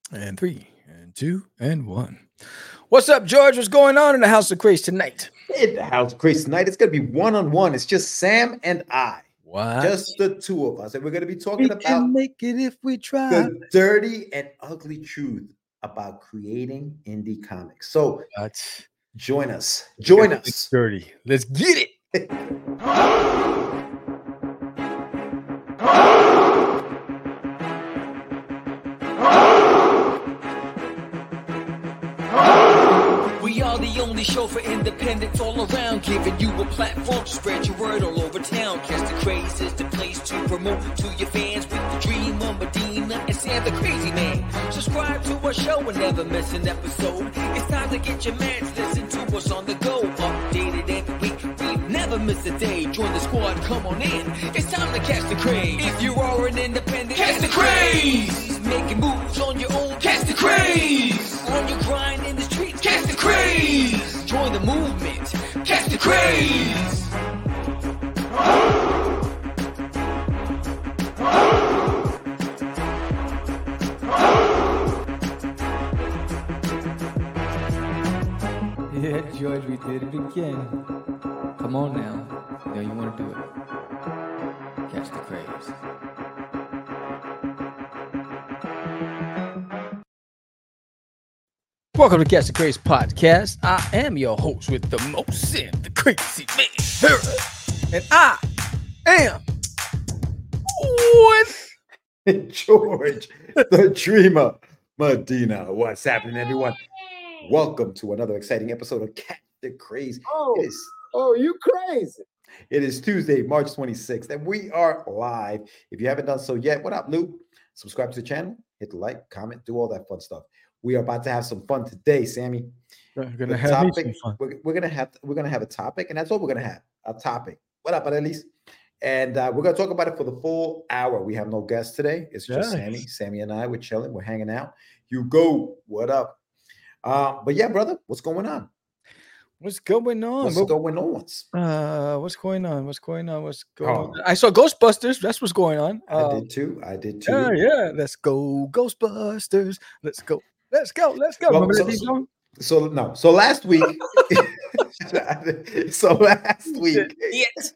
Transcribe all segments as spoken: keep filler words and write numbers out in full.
And three, and two, and one. What's up, George? What's going on in the House of Craze tonight? In the House of Craze tonight, it's going to be one on one. It's just Sam and I, What? just the two of us, and we're going to be talking We about can make it if we try. the dirty and ugly truth about creating indie comics. So What? join us. Join It's us. dirty. Let's get it. We are the only show for independents all around, giving you a platform to spread your word all over town. Catch the Craze is the place to promote to your fans with the dream of Medina and Sam the Crazy Man. Subscribe to our show and never miss an episode. It's time to get your mans, listen to us on the go. Updated every week, we never miss a day. Join the squad, come on in. It's time to catch the craze. If you are an independent, catch the craze. Making moves on your own, catch the craze. On your grind in the streets, catch the craze. Join the movement, catch the craze. Yeah, George, we did it again. Come on now. Now you want to do it. Catch the craze. Welcome to Catch the Craze podcast. I am your host with the most, Sam the Crazy Man. And I am what? George, the dreamer, Medina. What's happening, everyone? Welcome to another exciting episode of Catch the Craze. Oh, It is, oh, you crazy. it is Tuesday, March twenty-sixth, and we are live. If you haven't done so yet, what up, Luke? Subscribe to the channel, hit the like, comment, do all that fun stuff. We are about to have some fun today, Sammy. We're gonna The have me topic, some fun. We're, we're gonna have we're gonna have a topic, and that's all we're gonna have. A topic. What up, Adelis? And uh, we're gonna talk about it for the full hour. We have no guests today. It's just Yes. Sammy. Sammy and I. We're chilling. We're hanging out. You go. What up? Uh, but yeah, brother, what's going on? What's going on? What's What- going on? Uh, what's going on? What's going on? What's going Oh. on? I saw Ghostbusters. That's what's going on. I Uh, did too. I did too. yeah, yeah. Let's go, Ghostbusters. Let's go. Let's go. Let's go. Well, Remember so- that theme so- song? So no. So last week. so last week. Yes.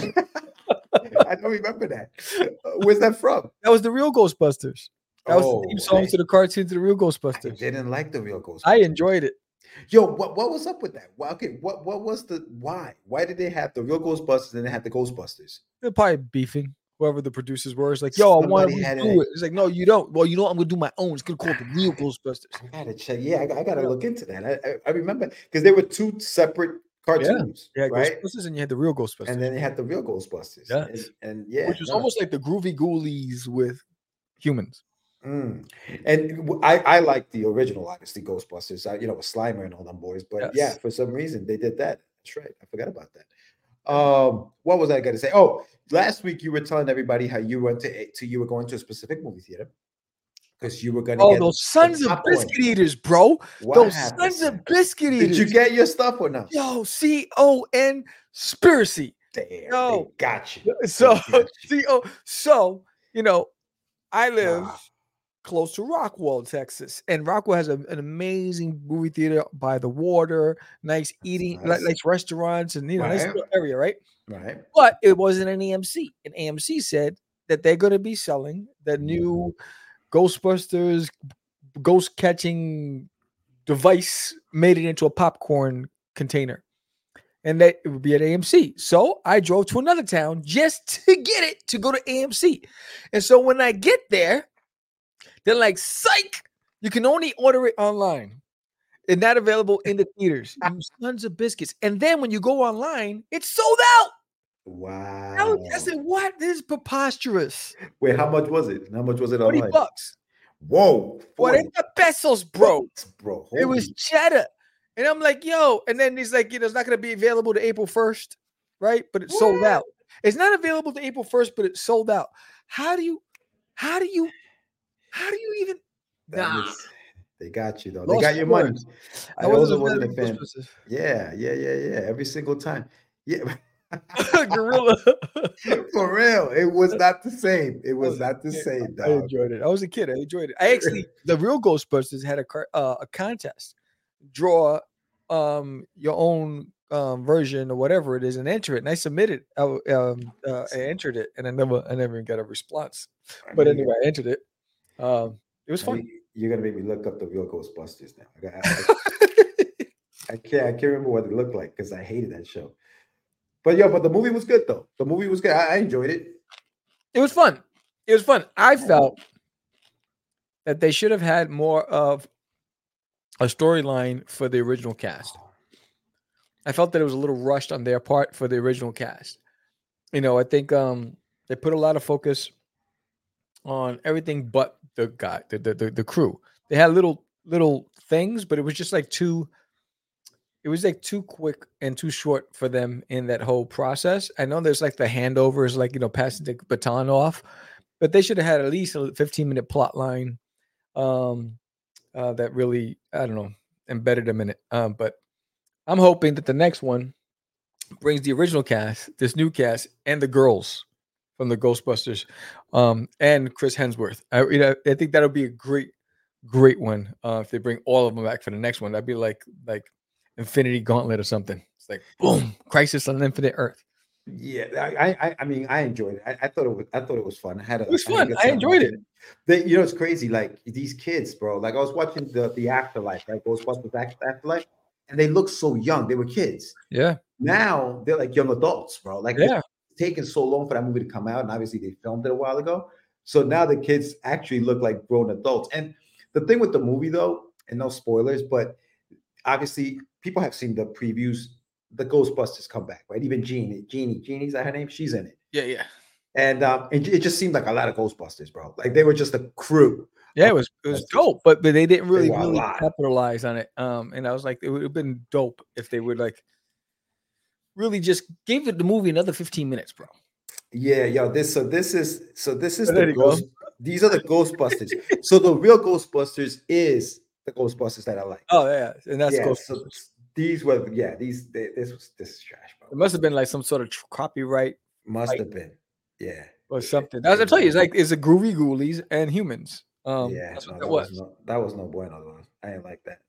I don't remember that. Uh, Where's that from? That was the real Ghostbusters. That was Oh, the theme song hey. to the cartoon to the real I Ghostbusters. didn't like the real Ghostbusters. I enjoyed it. Yo, what, what was up with that? Well, okay, what what was the why? Why did they have the real Ghostbusters and they had the Ghostbusters? They're probably beefing. Whoever the producers were, it's like, yo, I want Somebody to had do a- it. It's like, no, you don't. Well, you know, what? I'm gonna do my own. It's gonna call it the real Ghostbusters. I gotta check. Yeah, I, I gotta look into that. I, I, I remember because they were two separate cartoons, Yeah, right? Ghostbusters, and you had the real Ghostbusters, And then they had the real Ghostbusters. Yes. And, and yeah, which was no. almost like the Groovy Ghoulies with humans. Mm. And w- I, I like the original, obviously, Ghostbusters. I, you know, with Slimer and all them boys. But Yes. yeah, for some reason they did that. That's right. I forgot about that. Um, what was I going to say? Oh, last week you were telling everybody how you went to, a- to you were going to a specific movie theater because you were going to Oh, get those some sons of popcorn. biscuit eaters, bro. What those happened, sons Sam? of biscuit Did eaters. you get your stuff or no? Yo, C O N Spiracy. Damn, Yo. they got you. So, They got you. C O. So, you know, I live Ah. close to Rockwell, Texas, and Rockwell has a, an amazing movie theater by the water, nice eating, li- nice. nice restaurants, and you know, nice Right. little area, right? Right. But it wasn't an A M C. And A M C said that they're going to be selling the new Ghostbusters ghost catching device, made it into a popcorn container. And that it would be at A M C. So I drove to another town just to get it to go to A M C. And so when I get there, they're like, psych, you can only order it online. It's not available in the theaters. You sons of biscuits. And then when you go online, it's sold out. I, Wow. was- I said, what? This is preposterous. Wait, how much was it? How much was it forty online? bucks. Whoa. forty forty pesos, bro. bucks, bro. It was Holy- cheddar. And I'm like, yo. And then he's like, you know, it's not going to be available to April first, right? But it's sold What? out. It's not available to April first, but it's sold out. How do you, how do you, how do you even? that Nah. is- they got you though. They Lost got for your money. words. I I wasn't also a fan wasn't of a fan. Ghostbusters. Yeah, yeah, yeah, yeah. Every single time. Yeah. Gorilla. For real, it was not the same. It was was not the a kid. same. I Dog. enjoyed it. I was a kid. I enjoyed it. I actually, the real Ghostbusters had a car- uh, a contest. Draw um your own um version or whatever it is and enter it. And I submitted. I w- um uh, I entered it, and I never I never even got a response. I But know anyway, I entered it. Um, it was Now fun. you- You're gonna make me look up the real Ghostbusters now. I, got, I, I can't. I can't remember what it looked like because I hated that show. But yeah, but the movie was good though. The movie was good. I, I enjoyed it. It was fun. It was fun. I felt that they should have had more of a storyline for the original cast. I felt that it was a little rushed on their part for the original cast. You know, I think um they put a lot of focus on everything but the guy, the the, the, the crew. They had little little things, but it was just like too it was like too quick and too short for them in that whole process. I know there's like the handovers, like, you know, passing the baton off, but they should have had at least a fifteen minute plot line um, uh, that really, I don't know, embedded them in it. Um, but I'm hoping that the next one brings the original cast, this new cast, and the girls from the Ghostbusters, um, and Chris Hemsworth. I, you know, I think that'll be a great, great one uh, if they bring all of them back for the next one. That'd be like like Infinity Gauntlet or something. It's like boom, Crisis on Infinite Earth. Yeah, I, I, I mean, I enjoyed it. I, I thought it was, I thought it was fun. I had a, It was I had a fun. good I time enjoyed watching it. They, you know, it's crazy. Like these kids, bro. Like I was watching the the Afterlife, right? Ghostbusters After- Afterlife, and they look so young. They were kids. Yeah, Now they're like young adults, bro. Like yeah. it's taken so long for that movie to come out, and obviously they filmed it a while ago. So now the kids actually look like grown adults. And the thing with the movie, though, and no spoilers, but obviously people have seen the previews. The Ghostbusters come back, right? Even Jeannie, Jeannie, Jeannie's that her name? She's in it. Yeah, yeah. And um, it, it just seemed like a lot of Ghostbusters, bro. Like they were just a crew. Yeah, it was it was dope, but but they didn't really were a really lot. capitalize on it. Um, and I was like, it would have been dope if they would like really just gave it the movie another fifteen minutes, bro. Yeah, yo, this so this is so this is Oh, there the you go. ghost. These are the Ghostbusters. So the real Ghostbusters is the Ghostbusters that I like. Oh yeah, and that's yeah, Ghostbusters. so these were yeah these they, this was this is trash, bro. It must have been like some sort of tr- copyright Must like- have been, yeah, or It- something. it- That's I it tell you, was- it's like it's a groovy ghoulies and humans. Um, yeah, that's no, what that that was. was. no that was no bueno. Though. I didn't like that.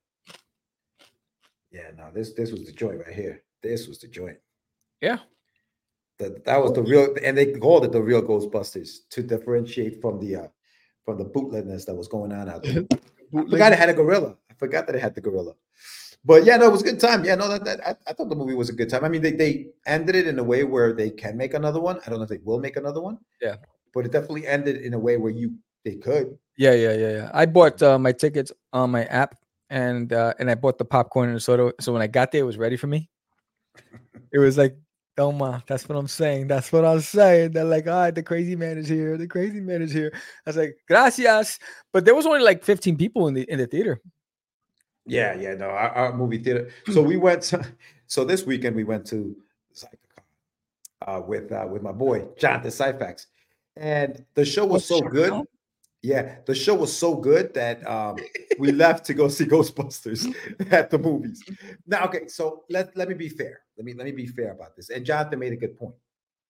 Yeah, no, this this was the joint right here. This was the joint. Yeah, That that was the real, and they called it the real Ghostbusters to differentiate from the uh from the bootlegness that was going on out there. I forgot it had a gorilla. I forgot that it had the gorilla. But yeah, no, it was a good time. Yeah, no, that, that I, I thought the movie was a good time. I mean, they, they ended it in a way where they can make another one. I don't know if they will make another one. Yeah. But it definitely ended in a way where you they could. yeah, yeah, yeah, yeah. I bought uh, my tickets on my app, and uh, and I bought the popcorn and the soda. So when I got there, it was ready for me. It was like, Toma, that's what I'm saying. That's what I'm saying. They're like, all right, the crazy man is here. The crazy man is here. I was like, gracias. But there was only like fifteen people in the in the theater. Yeah, yeah, no, our, our movie theater. So we went. To, so this weekend we went to uh, with uh, with my boy Jonathan Syfax, and the show was so good. Yeah, the show was so good that um, we left to go see Ghostbusters at the movies. Now, okay, so let, let me be fair. Let me let me be fair about this. And Jonathan made a good point.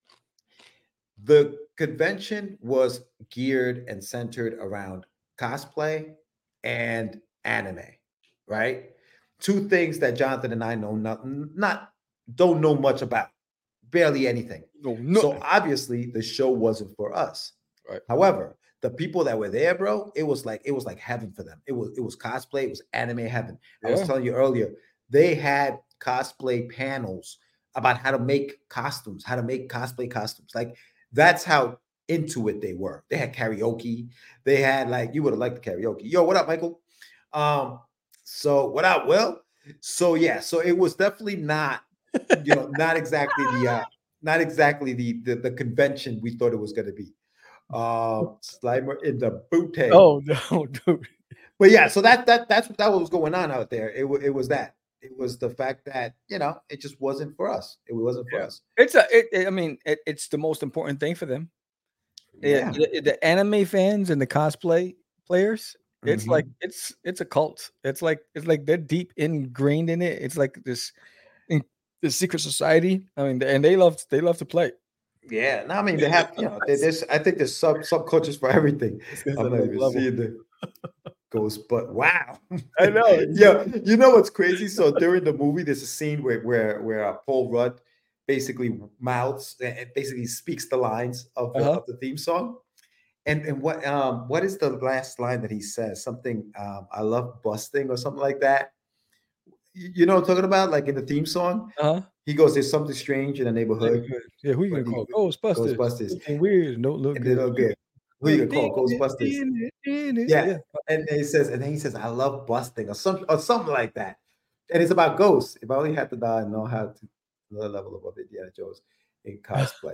The convention was geared and centered around cosplay and anime, right? Two things that Jonathan and I know not, not don't know much about, barely anything. No, no. So obviously the show wasn't for us. Right. However, the people that were there, bro, it was like it was like heaven for them. It was it was cosplay, it was anime heaven. I was Yeah. telling you earlier, they had cosplay panels about how to make costumes, how to make cosplay costumes. Like that's how into it they were. They had karaoke. They had like you would have liked the karaoke. Yo, what up, Michael? Um, so what up, Will? So yeah, so it was definitely not, you know, not exactly the uh, not exactly the, the the convention we thought it was going to be. Uh, Slimer in the booty. Oh no, dude. But yeah, so that that that's what that was going on out there. It wa- it was that. It was the fact that you know it just wasn't for us. It wasn't for Yeah. us. It's a. It, it- I mean, it, it's the most important thing for them. Yeah. The, the anime fans and the cosplay players. It's Mhm. like it's it's a cult. It's like it's like they're deep ingrained in it. It's like this in- the secret society. I mean, and they love they love to play. Yeah, no, I mean they have, you know, they, there's I think there's sub subcultures for everything. I'm not even seeing the ghost, but wow, I know. Yeah, you know what's crazy? So during the movie, there's a scene where where where uh, Paul Rudd basically mouths and basically speaks the lines of the, Uh-huh. of the theme song. And and what um what is the last line that he says? Something um I love busting or something like that. You you know what I'm talking about? Like in the theme song, Uh-huh. he goes, "There's something strange in the neighborhood." Yeah, who you But gonna he, call? Ghostbusters. Ghostbusters. Looking weird. Don't look And they good. look good. Who you Look, gonna call? in it, Ghostbusters. in it, in it. Yeah. Yeah. And then he says, and then he says, "I love busting," or something, or something like that. And it's about ghosts. If I only had to die and know how to another level above Indiana Jones in cosplay.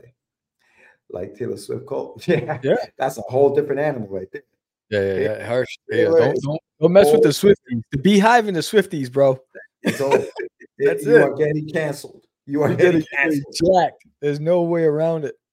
Like Taylor Swift called. Yeah. Yeah. That's a whole different animal right there. Yeah, yeah, yeah. Harsh. Yeah, Yeah, don't, don't don't mess with the Swifties. The Beehive and the Swifties, bro. It's over. That's you it. are getting canceled. You are You're getting getting canceled. jacked. There's no way around it.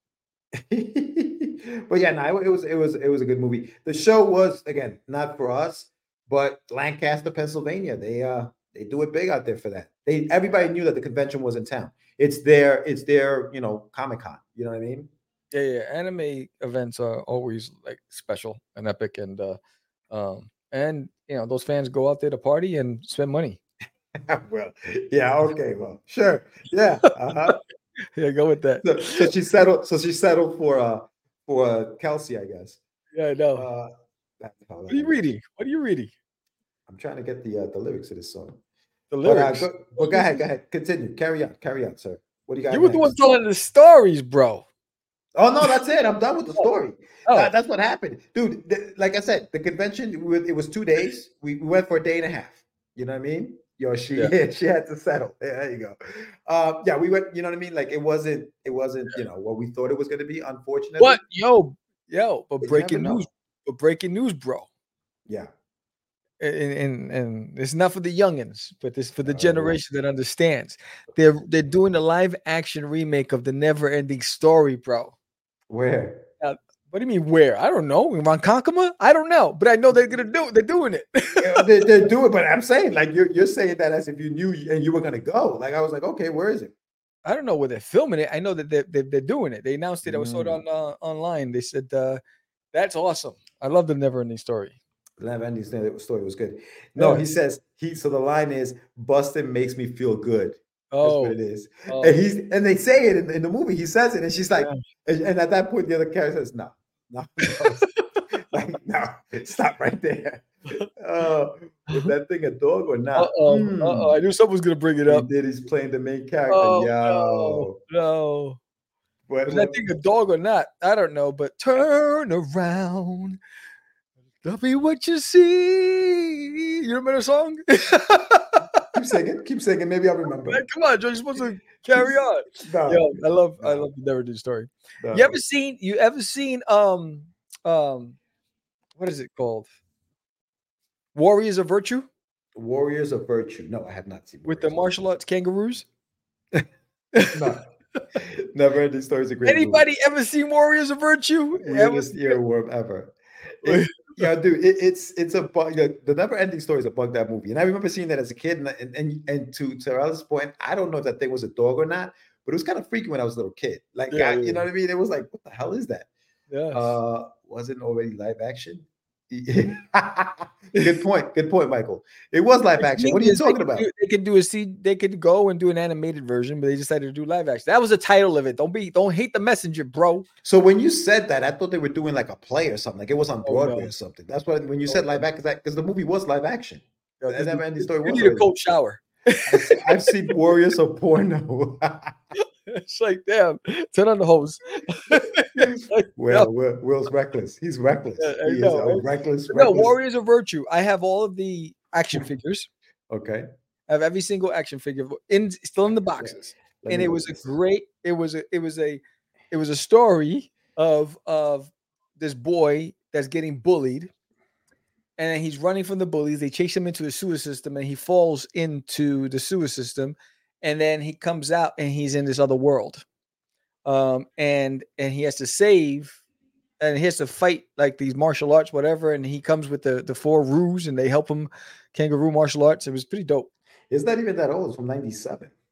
But yeah, no, it was it was it was a good movie. The show was, again, not for us, but Lancaster, Pennsylvania. They uh they do it big out there for that. They everybody knew that the convention was in town. It's their it's their you know Comic-Con. You know what I mean? Yeah, yeah. Anime events are always like special and epic, and uh, um, and you know those fans go out there to party and spend money. Well, yeah, okay, well, sure, yeah, uh-huh. Yeah, go with that. So, so she settled. So she settled for uh for uh, Kelsey, I guess. Yeah, I know. Uh, that's how What that are you goes. reading? What are you reading? I'm trying to get the uh, the lyrics of this song. The But, uh, lyrics. go, but go ahead, go ahead, continue, carry on, carry on, sir. What do you got? You were the one next? telling the stories, bro. Oh no, that's it. I'm done with the story. Oh. That- that's what happened, dude. The, like I said, the convention it was two days. We, we went for a day and a half. You know what I mean? Yo, she Yeah. she had to settle. Yeah, there you go. Um, yeah, we went. You know what I mean? Like it wasn't it wasn't you know what we thought it was going to be. Unfortunately, But yo, yo, but But you breaking never know. news, but breaking news, bro. yeah. And, and and it's not for the youngins, but this for the Oh. generation that understands. They're they're doing a live action remake of the Never Ending Story, bro. Where? What do you mean where? I don't know. In Ronkonkoma? I don't know, but I know they're gonna do it. They're doing it. Yeah, they, they do it, but I'm saying like you're you're saying that as if you knew and you were gonna go. Like I was like, okay, where is it? I don't know where they're filming it. I know that they're, they're, they're doing it. They announced it. I saw it Mm. on uh, online. They said uh, that's awesome. I love the Never Ending Story. Live Andy's story was good. No, Yeah. he says he. So the line is, "Bustin' makes me feel good." That's Oh, what it is. oh. And he's and they say it in, in the movie. He says it, and she's like, Yeah. and, and at that point, the other character says, "No, no, no. like no, stop right there." Uh, is that thing a dog or Uh not? oh, Hmm. uh oh. I knew someone was gonna bring it He up. did. He's playing the main character. Oh Yo, no, no. what, Was that what- thing a dog or not? I don't know. But turn around, tell me what you see. You remember the song? keep singing, keep singing. Maybe I'll remember. Man, come on, Joe. You're supposed to carry on. No, Yo, I love, I no. love the Never Ending Story. no. You ever seen? You ever seen? Um, um, what is it called? Warriors of Virtue Warriors of Virtue? No, I have not seen. with the Warriors of martial arts kangaroos. No. Never Ending Story is a great Anybody ever seen Warriors of Virtue? movie. Ever Weirdest seen it? earworm ever. It- yeah, dude, it, it's it's a bug. Yeah, the Never Ending Story is a bug that movie, and I remember seeing that as a kid. And and and, and to to Raul's point, I don't know if that thing was a dog or not, but it was kind of freaky when I was a little kid. Like, Yeah, I, yeah. you know what I mean? It was like, what the hell is that? Yes. Uh, was it already live action? Good point. Good point, Michael. It was live The action. thing What are you is, they talking could about? do- they could do a C. They could go and do an animated version, but they decided to do live action. That was the title of it. Don't be, don't hate the messenger, bro. So when you said that, I thought they were doing like a play or something. Like it was on Oh, Broadway no. or something. That's what when you Oh, said live action, because the movie was live action. Yo, The this- Never Ending Story You was need a already- cold shower. I've seen, I've seen Warriors of Porno. It's like, damn, turn on the hose. It's like, Well, no. Will, Will's reckless. He's reckless. Yeah, I he is know, a right? reckless, No, reckless. Warriors of Virtue. I have all of the action figures. Okay. I have every single action figure in still in the boxes. Let And me it look was at a this. great, it was a, it was a, it was a story of of this boy that's getting bullied. And then he's running from the bullies. They chase him into the sewer system and he falls into the sewer system. And then he comes out and he's in this other world. Um, and and he has to save and he has to fight like these martial arts, whatever. And he comes with the, the four roos and they help him kangaroo martial arts. It was pretty dope. It's not even that old. It's from ninety-seven.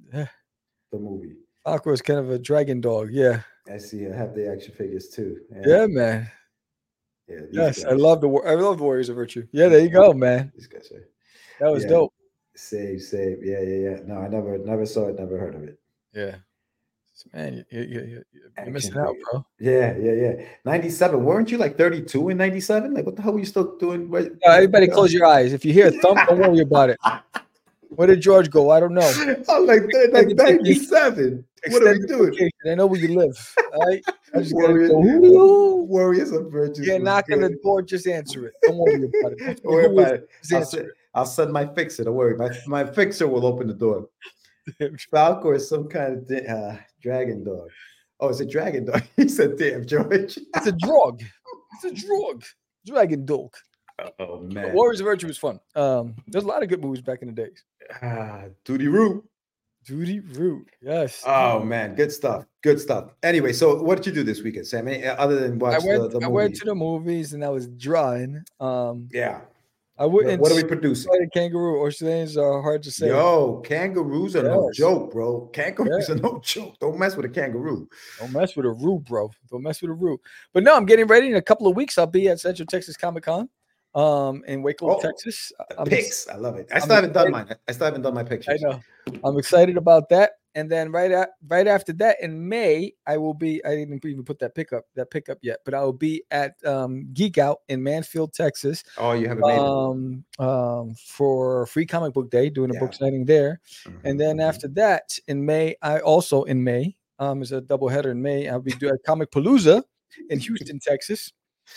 Yeah. The movie. Falcor is kind of a dragon dog. Yeah. I see. I have the action figures too. Yeah, man. Yeah. Yes, guys. I love the I love the Warriors of Virtue. Yeah, there you go, man. These guys are. That was yeah. dope. Save, save. Yeah, yeah, yeah. No, I never, never saw it. Never heard of it. Yeah. Man, you, you, you, you're missing figure. out, bro. Yeah, yeah, yeah. ninety-seven. Weren't you like thirty-two in ninety-seven? Like, what the hell were you still doing? Where, no, everybody, close your eyes. If you hear a thump, don't worry about it. Where did George go? I don't know. I'm like, like ninety-seven. What are we doing? Vacation. I know where you live. All right. I just Warriors, go, Warriors of Virtue. Yeah, knock on the door. Just answer it. Don't worry about it. Don't worry about it. I'll, answer send, I'll send my fixer. Don't worry. My, my fixer will open the door. Falcor is some kind of uh, dragon dog. Oh, it's a dragon dog. He said, damn, George. It's a drug. It's a drug. Dragon dog. Oh, man. Warriors of Virtue was fun. Um, there's a lot of good movies back in the days. Ah, Duty Root. Duty Root. Yes. Oh, man. Good stuff. Good stuff. Anyway, so what did you do this weekend, Sam? Other than watch I went, the, the I movie? went to the movies and I was drawing. Um, yeah. I wouldn't. What are we producing? Kangaroo Australians are hard to say. Yo, kangaroos are yes. no joke, bro. Kangaroos yeah. are no joke. Don't mess with a kangaroo. Don't mess with a root, bro. Don't mess with a root. But no, I'm getting ready. In a couple of weeks, I'll be at Central Texas Comic Con, um, in Waco, oh, Texas. I'm pics. I love it. I still I'm haven't excited. done mine. I still haven't done my pictures. I know. I'm excited about that. And then right at, right after that in May, I will be. I didn't even put that pickup that pickup yet, but I will be at um, Geek Out in Mansfield, Texas. Oh, you haven't made um, it. Um, for Free Comic Book Day, doing a yeah. book signing there. Mm-hmm. And then after that in May, I also in May um is a double header in May. I'll be doing Comic Palooza in Houston, Texas.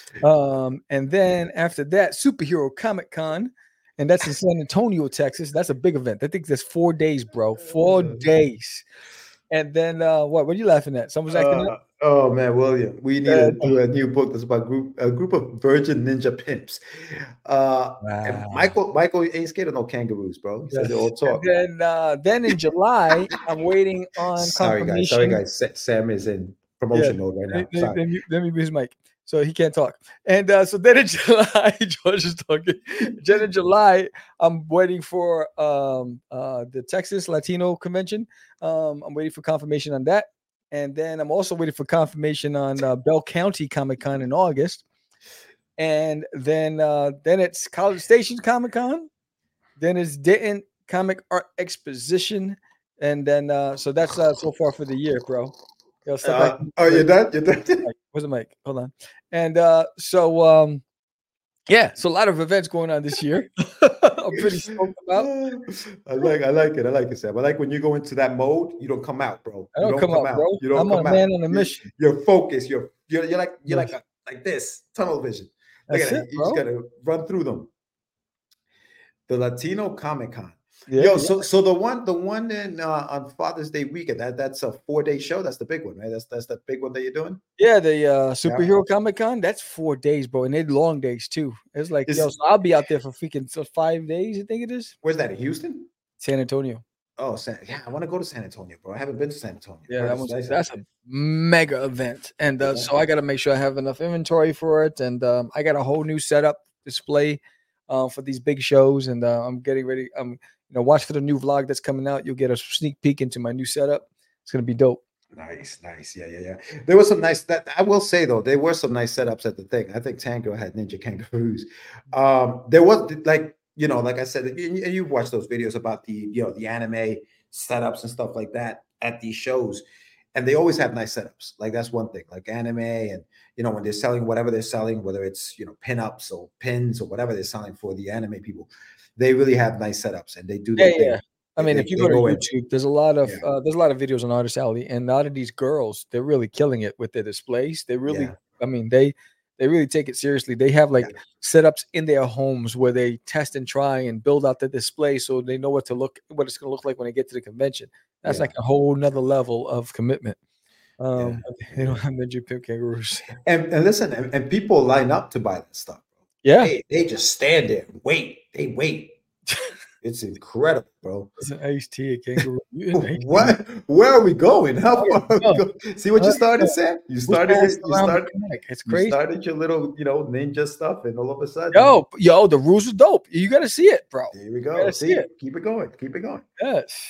Um, and then after that, Superhero Comic Con. And that's in San Antonio, Texas. That's a big event. I think that's four days, bro. Four days. And then uh, what? What are you laughing at? Someone's acting uh, up? Oh man, William, we need uh, to do a new book that's about group a group of virgin ninja pimps. Uh, wow. Michael, Michael ain't scared of no kangaroos, bro. He said they all talk. And then, uh, then in July, I'm waiting on. Sorry guys, sorry guys. Sam is in promotion yeah. mode right now. Let, let, me, let me be his mic. So he can't talk. And uh, so then in July, George is talking. Then in July, I'm waiting for um, uh, the Texas Latino Convention. Um, I'm waiting for confirmation on that. And then I'm also waiting for confirmation on uh, Bell County Comic Con in August. And then uh, then it's College Station Comic Con. Then it's Denton Comic Art Exposition. And then uh, so that's uh, so far for the year, bro. Uh, oh, you're done? You're done? Where's the mic? Hold on. And uh, so, um, yeah, so a lot of events going on this year. I'm pretty stoked about. I like, I like it. I like it, Sam. I like when you go into that mode, you don't come out, bro. I don't, don't come, come out, bro. You don't I'm come a man on a mission. You're, you're focused. You're, you're, you're like, you're like, a, like this tunnel vision. Look That's at it, it. You bro. just gotta run through them. The Latino Comic Con. Yeah, Yo, yeah. so so the one the one in uh, on Father's Day weekend, that that's a four day show. That's the big one, right? That's that's the big one that you're doing. Yeah, the uh, Superhero yeah. Comic Con. That's four days, bro, and they're long days too. It's like, it's, yo, so I'll be out there for freaking so five days. I think it is. Where's that? In Houston? San Antonio. Oh, San, yeah, I want to go to San Antonio, bro. I haven't been to San Antonio. Yeah, that was, that's a mega event, and uh, yeah. so I got to make sure I have enough inventory for it, and um, I got a whole new setup display uh, for these big shows, and uh, I'm getting ready. I'm You know, watch for the new vlog that's coming out. You'll get a sneak peek into my new setup. It's gonna be dope. Nice, nice. Yeah, yeah, yeah. There was some nice that I will say though, there were some nice setups at the thing. I think Tango had Ninja Kangaroos. Um, there was like, you know, like I said, and you've watched those videos about the, you know, the anime setups and stuff like that at these shows. And they always have nice setups. Like that's one thing, like anime, and you know, when they're selling whatever they're selling, whether it's, you know, pinups or pins or whatever they're selling for the anime people. They really have nice setups, and they do. Yeah, thing. yeah. I mean, they, if you go to go YouTube, in. there's a lot of yeah. uh, there's a lot of videos on Artist Alley, and a lot of these girls, they're really killing it with their displays. They really, yeah. I mean, they they really take it seriously. They have like yeah. setups in their homes where they test and try and build out the display so they know what to look, what it's going to look like when they get to the convention. That's yeah. like a whole nother level of commitment. Um, yeah. They don't have Ninja Pimp Kangaroos. And, and listen, and, and people line up to buy that stuff. Yeah, they, they just stand there and wait. They wait. It's incredible, bro. It's an iced tea, a kangaroo. What? Where are we going? How far? Are we going? See what you started, Sam? You started. You started. It's crazy. You started your little, you know, ninja stuff, and all of a sudden, yo, yo, the rules are dope. You got to see it, bro. Here we go. See, see it. Keep it going. Keep it going. Yes.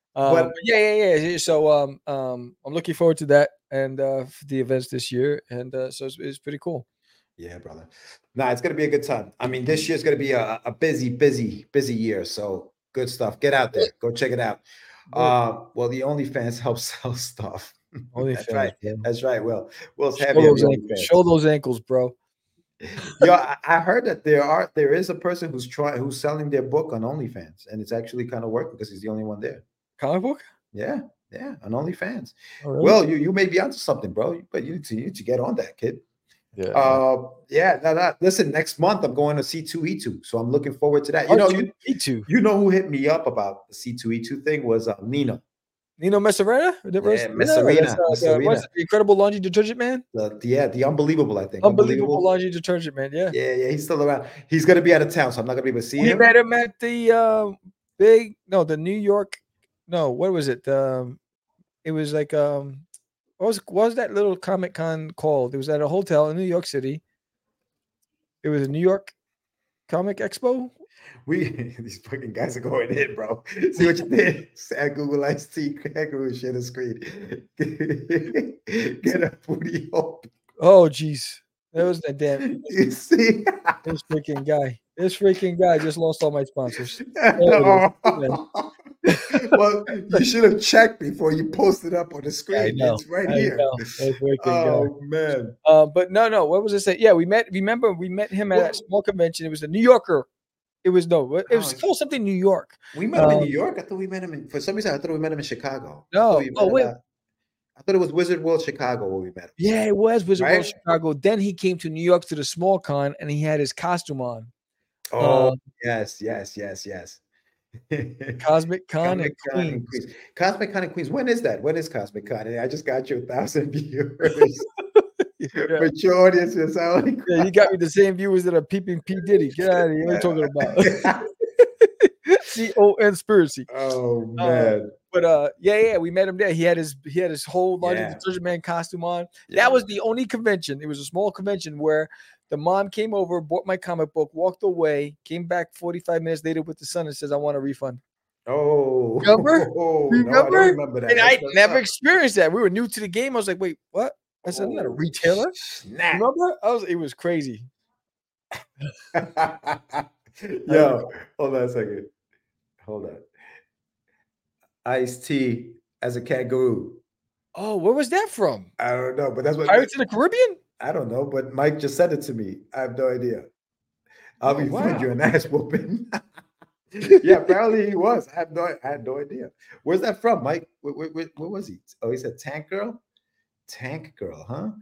Um, But- but yeah, yeah, yeah. So um, um, I'm looking forward to that and uh, for the events this year, and uh, so it's, it's pretty cool. Yeah, brother. Nah, it's gonna be a good time. I mean, this year's gonna be a, a busy, busy, busy year. So good stuff. Get out there. Go check it out. Uh, well, the OnlyFans helps sell stuff. That's OnlyFans, right. bro. That's right. Will. Will's Show heavy on those, the ankles, OnlyFans. show those ankles, bro. Yo, I, I heard that there are there is a person who's trying who's selling their book on OnlyFans, and it's actually kind of working because he's the only one there. Comic book? Yeah, yeah, on OnlyFans. Oh, really? Well, you you may be onto something, bro. But you need to you need to get on that, kid. Yeah. Uh, yeah. No, no, listen, next month I'm going to C two E two, so I'm looking forward to that. You Oh, know, you- you, me too. you know who hit me up about the C two E two thing was uh, Nino, Nino Messerina? Yeah, Messerina, Uh, the, Messerina. what's it, the Incredible Laundry Detergent Man? the, the yeah, the unbelievable. I think Unbelievable Laundry Detergent Man. Yeah. Yeah, yeah, he's still around. He's gonna be out of town, so I'm not gonna be able to see We him. met him at the uh, big no, the New York. No, what was it? Um, it was like um, what was what was that little Comic Con called? It was at a hotel in New York City. It was a New York Comic Expo. We these fucking guys are going in, bro. See what you did? At Google Ice T, Google share the screen. Get a booty open. Oh, jeez, that was that damn You see? this freaking guy. This freaking guy just lost all my sponsors. Oh. Well, you should have checked before you posted up on the screen. I know, It's right I here. know, that freaking guy. Oh man. Uh, but no, no. What was I saying? Yeah, we met. Remember, we met him at that small convention. It was the New Yorker. It was no. It was Oh, called something New York. We met him in Um, New York. I thought we met him in for some reason I thought we met him in Chicago. I No. thought we met Oh, him wait. at- I thought it was Wizard World Chicago where we met him. Yeah, it was Wizard World Right? Chicago. Then he came to New York to the small con, and he had his costume on. Oh Um, yes, yes, yes, yes. Cosmic Con Cosmic and Con and Queens. Queens. Cosmic Con and Queens. When is that? When is Cosmic Con? I just got you a thousand viewers. Yeah. Mature audiences. I only Yeah, you got me the same viewers that are peeping P Diddy. Get out of here! What are you talking about? C O conspiracy. Oh man. But uh, yeah, yeah, we met him there. He had his he had his whole Laundry Yeah. Detergent Man costume on. Yeah. That was the only convention. It was a small convention where the mom came over, bought my comic book, walked away, came back forty-five minutes later with the son and says, "I want a refund." Oh. Remember? Oh, no, I Remember? don't remember that. And I That's messed never up. experienced that. We were new to the game. I was like, "Wait, what?" I said, "I'm not a Oh, retailer." Snap. Remember? I was. It was crazy. Yo, hold on a second. Hold on. Ice T as a kangaroo. Oh, where was that from? I don't know, but that's what Pirates of the Caribbean? I don't know, but Mike just said it to me. I have no idea. I'll Oh, be wow. you an ass whooping. Yeah, apparently he was. I have no, I had no idea. Where's that from, Mike? Where, where, where, where was he? Oh, he said Tank Girl. Tank Girl, huh?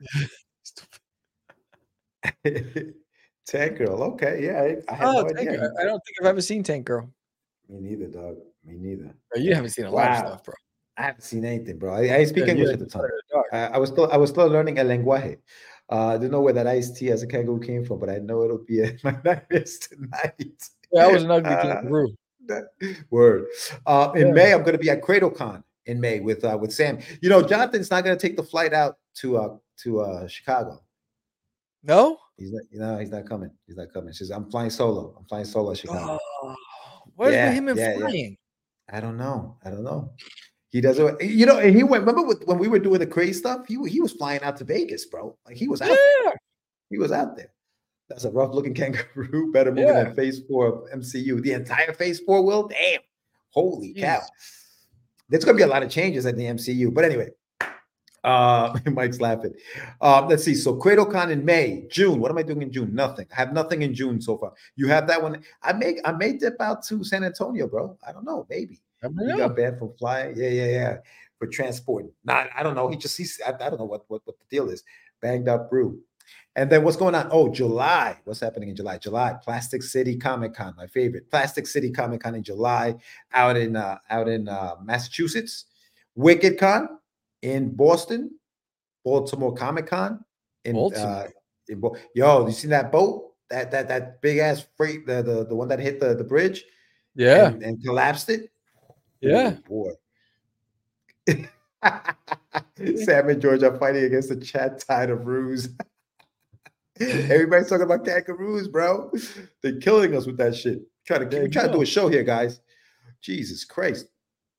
Tank Girl. Okay, yeah, I, I had Oh, no Tank idea. Girl. I don't think I've ever seen Tank Girl. Me neither, dog. Me neither. Bro, you haven't seen a lot of Wow. stuff, bro. I haven't seen anything, bro. I, I didn't speak Yeah, English yeah, at the time. dark. I, I was still I was still learning el lenguaje. Uh, I didn't know where that iced tea as a kangaroo came from, but I know it'll be at my nightmares tonight. Yeah, I was an ugly Uh, kangaroo. That- Word. Uh, in Yeah. May, I'm going to be at CradleCon in May with uh, with Sam. You know, Jonathan's not going to take the flight out to uh, to uh, Chicago. No? He's not. You know, he's not coming. He's not coming. She says, "I'm flying solo. I'm flying solo to Chicago." Oh, what is Yeah, with him and yeah, yeah. flying? I don't know. I don't know. He doesn't. You know, and he went. Remember with, when we were doing the crazy stuff? He he was flying out to Vegas, bro. Like he was out. there. Yeah. He was out there. That's a rough looking kangaroo. Better moving Yeah. than phase four of M C U. The entire phase four will. Damn. Holy cow. Jeez. There's gonna be a lot of changes at the M C U. But anyway, uh Mike's laughing. Um, let's see. So CradleCon in May, June. What am I doing in June? Nothing. I have nothing in June so far. You have that one. I may I may dip out to San Antonio, bro. I don't know. Maybe. I don't He know. got banned from flying. Yeah, yeah, yeah. For transporting. Not, I don't know. He just he's I, I don't know what, what what the deal is. Banged up brew. And then what's going on? Oh, July. What's happening in July? July, Plastic City Comic Con, my favorite. Plastic City Comic Con in July, out in uh, out in uh, Massachusetts. Wicked Con in Boston. Baltimore Comic Con in Baltimore. uh, in Bo- yo. You seen that boat? That that that big ass freight, the the, the one that hit the, the bridge Yeah. and, and collapsed it. Yeah. Oh, boy. Sam and George are fighting against the Chad Tide of Ruse. Everybody's talking about kangaroos, bro. They're killing us with that shit. Try to There we you try to do go. a show here, guys. Jesus Christ.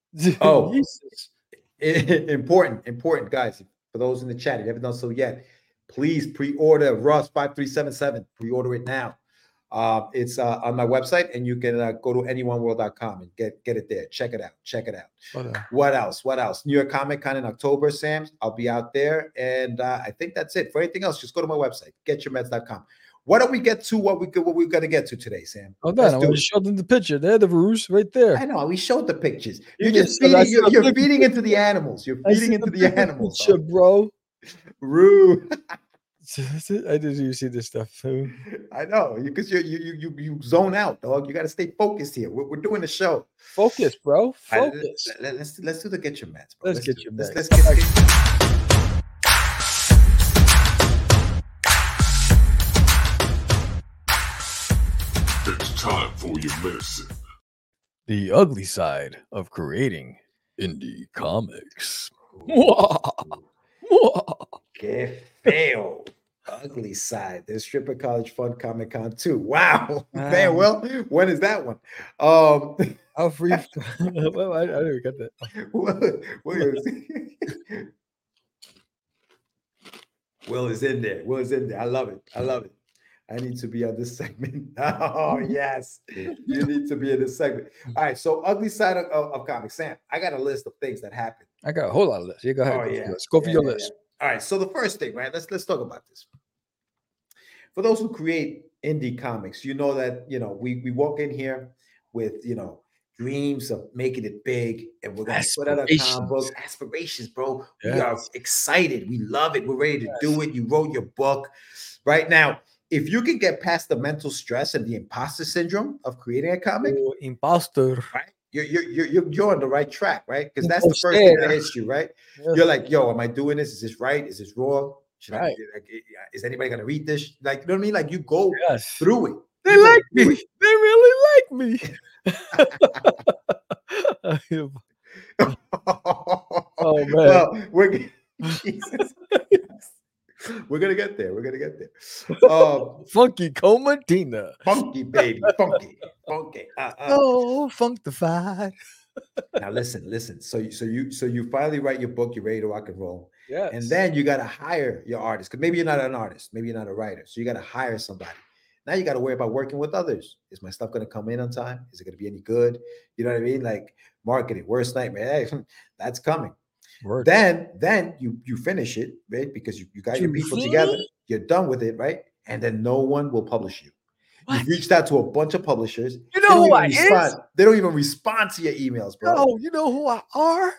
Oh, Jesus. important, important, guys. For those in the chat, if you haven't done so yet, please pre-order Russ five three seven seven. Pre-order it now. Uh, it's uh, on my website, and you can uh, go to anyone world dot com and get, get it there. Check it out. Check it out. Okay. What else? What else? New York Comic Con in October, Sam. I'll be out there. And uh, I think that's it. For anything else, just go to my website, get your meds dot com. Why don't we get to what we what we're going to get to today, Sam? Oh, no, I want to show them the picture. There, the ruse right there. I know. We showed the pictures. You You're just feeding, you're, you're feeding picture. into the animals. You're feeding into the, the animals. Picture, bro. Rue. I did you see this stuff too. I know because you you you you zone out, dog. You got to stay focused here. We're, we're doing the show. Focus, bro. Focus. Right, let, let's let's do the get your meds, bro. Let's, let's get your meds. Let's, let's get. get It's time for your medicine. The ugly side of creating indie comics. Que feo. Ugly side. There's Stripper College Fun Comic Con too. Wow. Um, Man, well, when is that one? Um I'll free. well, I, I didn't get that. Will, Will, is, Will is in there. Will is in there. I love it. I love it. I need to be on this segment. Oh, yes. You need to be in this segment. All right. So, ugly side of, of, of comics. Sam, I got a list of things that happen. I got a whole lot of lists. You go ahead. Oh, yeah. Let's go for yeah, your yeah, list. Yeah. All right. So, the first thing, right? Let's let's talk about this. For those who create indie comics, you know that, you know, we, we walk in here with, you know, dreams of making it big, and we're going to put out a comic book. Aspirations, bro. Yes. We are excited. We love it. We're ready to yes. do it. You wrote your book. Right now, if you can get past the mental stress and the imposter syndrome of creating a comic, oh, imposter, right? You're you're you're you're on the right track, right? Because that's the first thing that hits you, right? Yeah. You're like, yo, am I doing this? Is this right? Is this wrong? Should right. I, like, is anybody gonna read this? Like, you know what I mean? Like, you go yes. through it. They you like me. It. They really like me. Oh man. Well, we're Jesus. We're gonna get there. We're gonna get there. Um, funky Comadina. Funky baby. Funky. Funky. Uh, uh. Oh, funkified. Now listen, listen. So you so you so you finally write your book, you're ready to rock and roll. Yeah. And then you gotta hire your artist. Because maybe you're not an artist, maybe you're not a writer. So you gotta hire somebody. Now you gotta worry about working with others. Is my stuff gonna come in on time? Is it gonna be any good? You know what I mean? Like marketing, worst nightmare. Hey, that's coming. Word. Then, then you you finish it, right? Because you, you got your people together, you're done with it, right? And then no one will publish you. What? You've reached out to a bunch of publishers. You know who I respond. Is? They don't even respond to your emails, bro. No, you know who I are?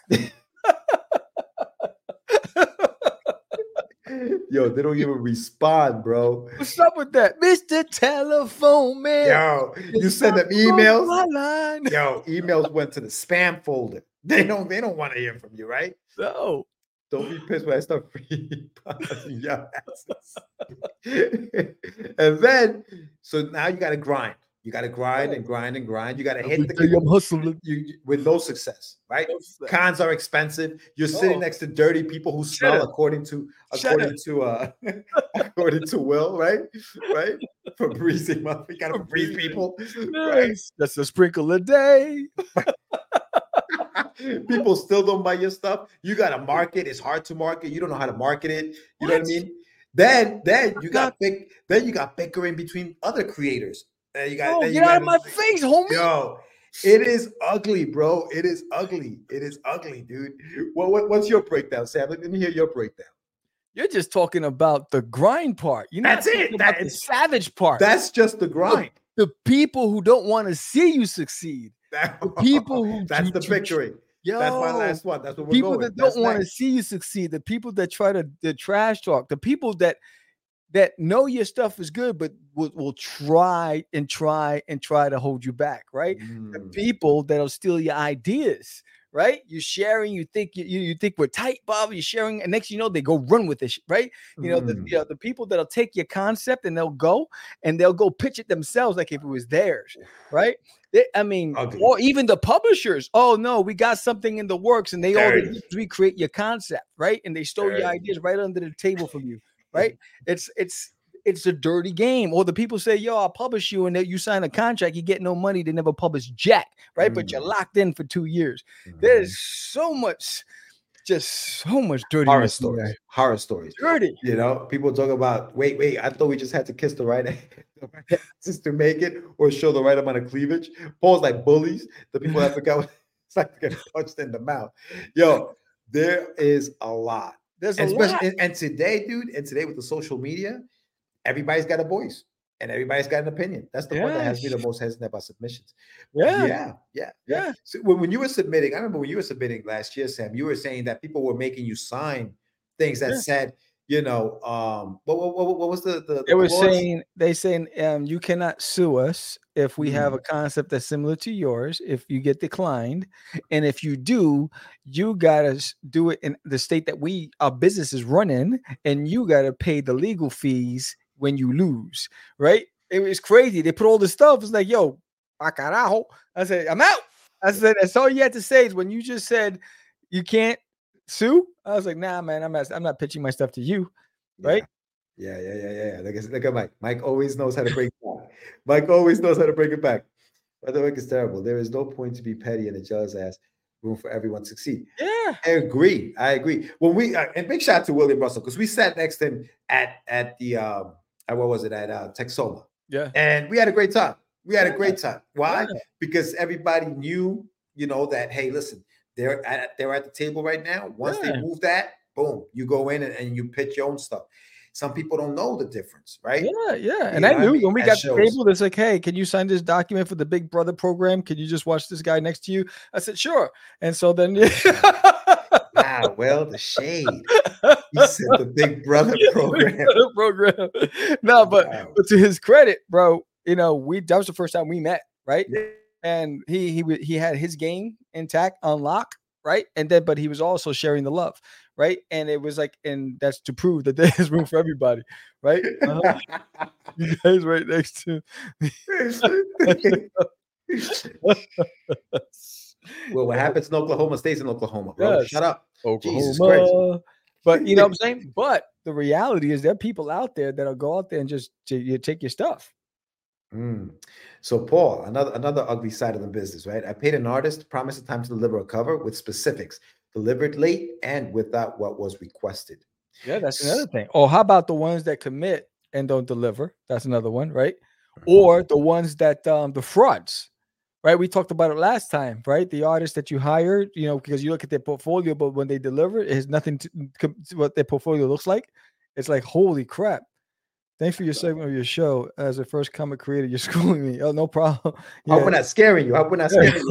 Yo, they don't even respond, bro. What's up with that? Mister Telephone Man. Yo, you it's send them emails. Yo, emails went to the spam folder. They don't they don't want to hear from you, right? No. Don't be pissed when I start free your asses. And then, so now you got to grind. You got to grind and grind and grind. You got to hit the I'm hustling you, with no success, right? Cons are expensive. You're sitting oh. next to dirty people who smell Shut according to according to uh according to Will, right? Right? Febreze, you got to Febreze people. Nice. Right? That's a sprinkle a day. People still don't buy your stuff. You got to market. It's hard to market. You don't know how to market it. You what? know what I mean? Then, then you got big. Then you got bickering between other creators. Uh, you got. Oh, then get you out got, of my face, homie. Yo, it is ugly, bro. It is ugly. It is ugly, dude. What, what what's your breakdown, Sam? Let me hear your breakdown. You're just talking about the grind part. You know, that's it. That's the savage part. That's just the grind. The, the people who don't want to see you succeed. That, the people who that's the victory. Yo, that's my last one. That's what we're people going. that don't want to see you succeed. The people that try to the trash talk. The people that that know your stuff is good, but will, will try and try and try to hold you back. Right. Mm. The people that'll steal your ideas. Right. You're sharing. You think you you think we're tight, Bob. You're sharing, and next you know they go run with this. Right. You know mm. the you know, the people that'll take your concept and they'll go and they'll go pitch it themselves like if it was theirs. Right. They, I mean, Ugly. Or even the publishers. Oh no, we got something in the works, and they already recreate your concept, right? And they stole Dirty. your ideas right under the table from you, right? It's it's It's a dirty game. Or the people say, yo, I'll publish you, and then you sign a contract, you get no money, they never publish jack, right? Mm. But you're locked in for two years. Mm. There's so much, just so much dirty horror stories. There. Horror stories. Dirty. You know, people talk about, wait, wait, I thought we just had to kiss the right just to make it or show the right amount of cleavage. Paul's like bullies. The people that forgot what it's like to get punched in the mouth. Yo, there is a lot. There's and a lot. And, and today, dude, and today with the social media, everybody's got a voice and everybody's got an opinion. That's the yes. part that has me the most hesitant about submissions. Yeah. Yeah. Yeah. Yeah. yeah. So when, when you were submitting, I remember when you were submitting last year, Sam, you were saying that people were making you sign things that yeah. said, you know, um, what, what, what, what was the, the, the they were saying, they saying, um, you cannot sue us if we mm. have a concept that's similar to yours, if you get declined. And if you do, you got to do it in the state that we, our business is running, and you got to pay the legal fees when you lose, right? It was crazy. They put all this stuff. It's like, yo, pa carajo. I said, I'm out. I said, that's all you had to say is when you just said you can't sue. I was like, nah, man, I'm not, I'm not pitching my stuff to you, right? Yeah, yeah, yeah, yeah. yeah. Look, at, look at Mike. Mike always knows how to bring it back. Mike always knows how to bring it back. By the way, it's terrible. There is no point to be petty and a jealous ass. Room for everyone to succeed. Yeah, I agree. I agree. When we uh, and big shout out to William Russell because we sat next to him at at the um at what was it at uh, Texoma. Yeah, and we had a great time. We had yeah. a great time. Why? Yeah. Because everybody knew, you know, that hey, listen, they're at they're at the table right now. Once yeah. they move that, boom, you go in and, and you pitch your own stuff. Some people don't know the difference, right? Yeah, yeah. And you I knew I mean? when we got the table, it's like, hey, can you sign this document for the Big Brother program? Can you just watch this guy next to you? I said, sure. And so then, wow, well, the shade. He said the Big Brother program. program. No, but wow. but to his credit, bro, you know, we that was the first time we met, right? Yeah. And he he he had his game intact on lock, right? And then, but he was also sharing the love. Right. And it was like, and that's to prove that there is room for everybody. Right. Uh, you guys right next to well, what happens in Oklahoma stays in Oklahoma, bro. Yes. Shut up. Oklahoma. Jesus Christ. But you know what I'm saying? But the reality is there are people out there that'll go out there and just you take your stuff. Mm. So, Paul, another another ugly side of the business, right? I paid an artist, promised a time to deliver a cover with specifics. Delivered late and without what was requested. Yeah, that's another thing. Or how about the ones that commit and don't deliver? That's another one, right? Or the ones that um the frauds, right? We talked about it last time, right? The artists that you hired, you know, because you look at their portfolio, but when they deliver, it has nothing to, to what their portfolio looks like. It's like, holy crap. Thanks for your segment of your show. As a first comic creator, you're schooling me. Oh, no problem. Yeah. I hope we're not scaring you. I hope we're not scaring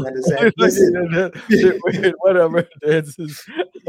you. Whatever. Dances.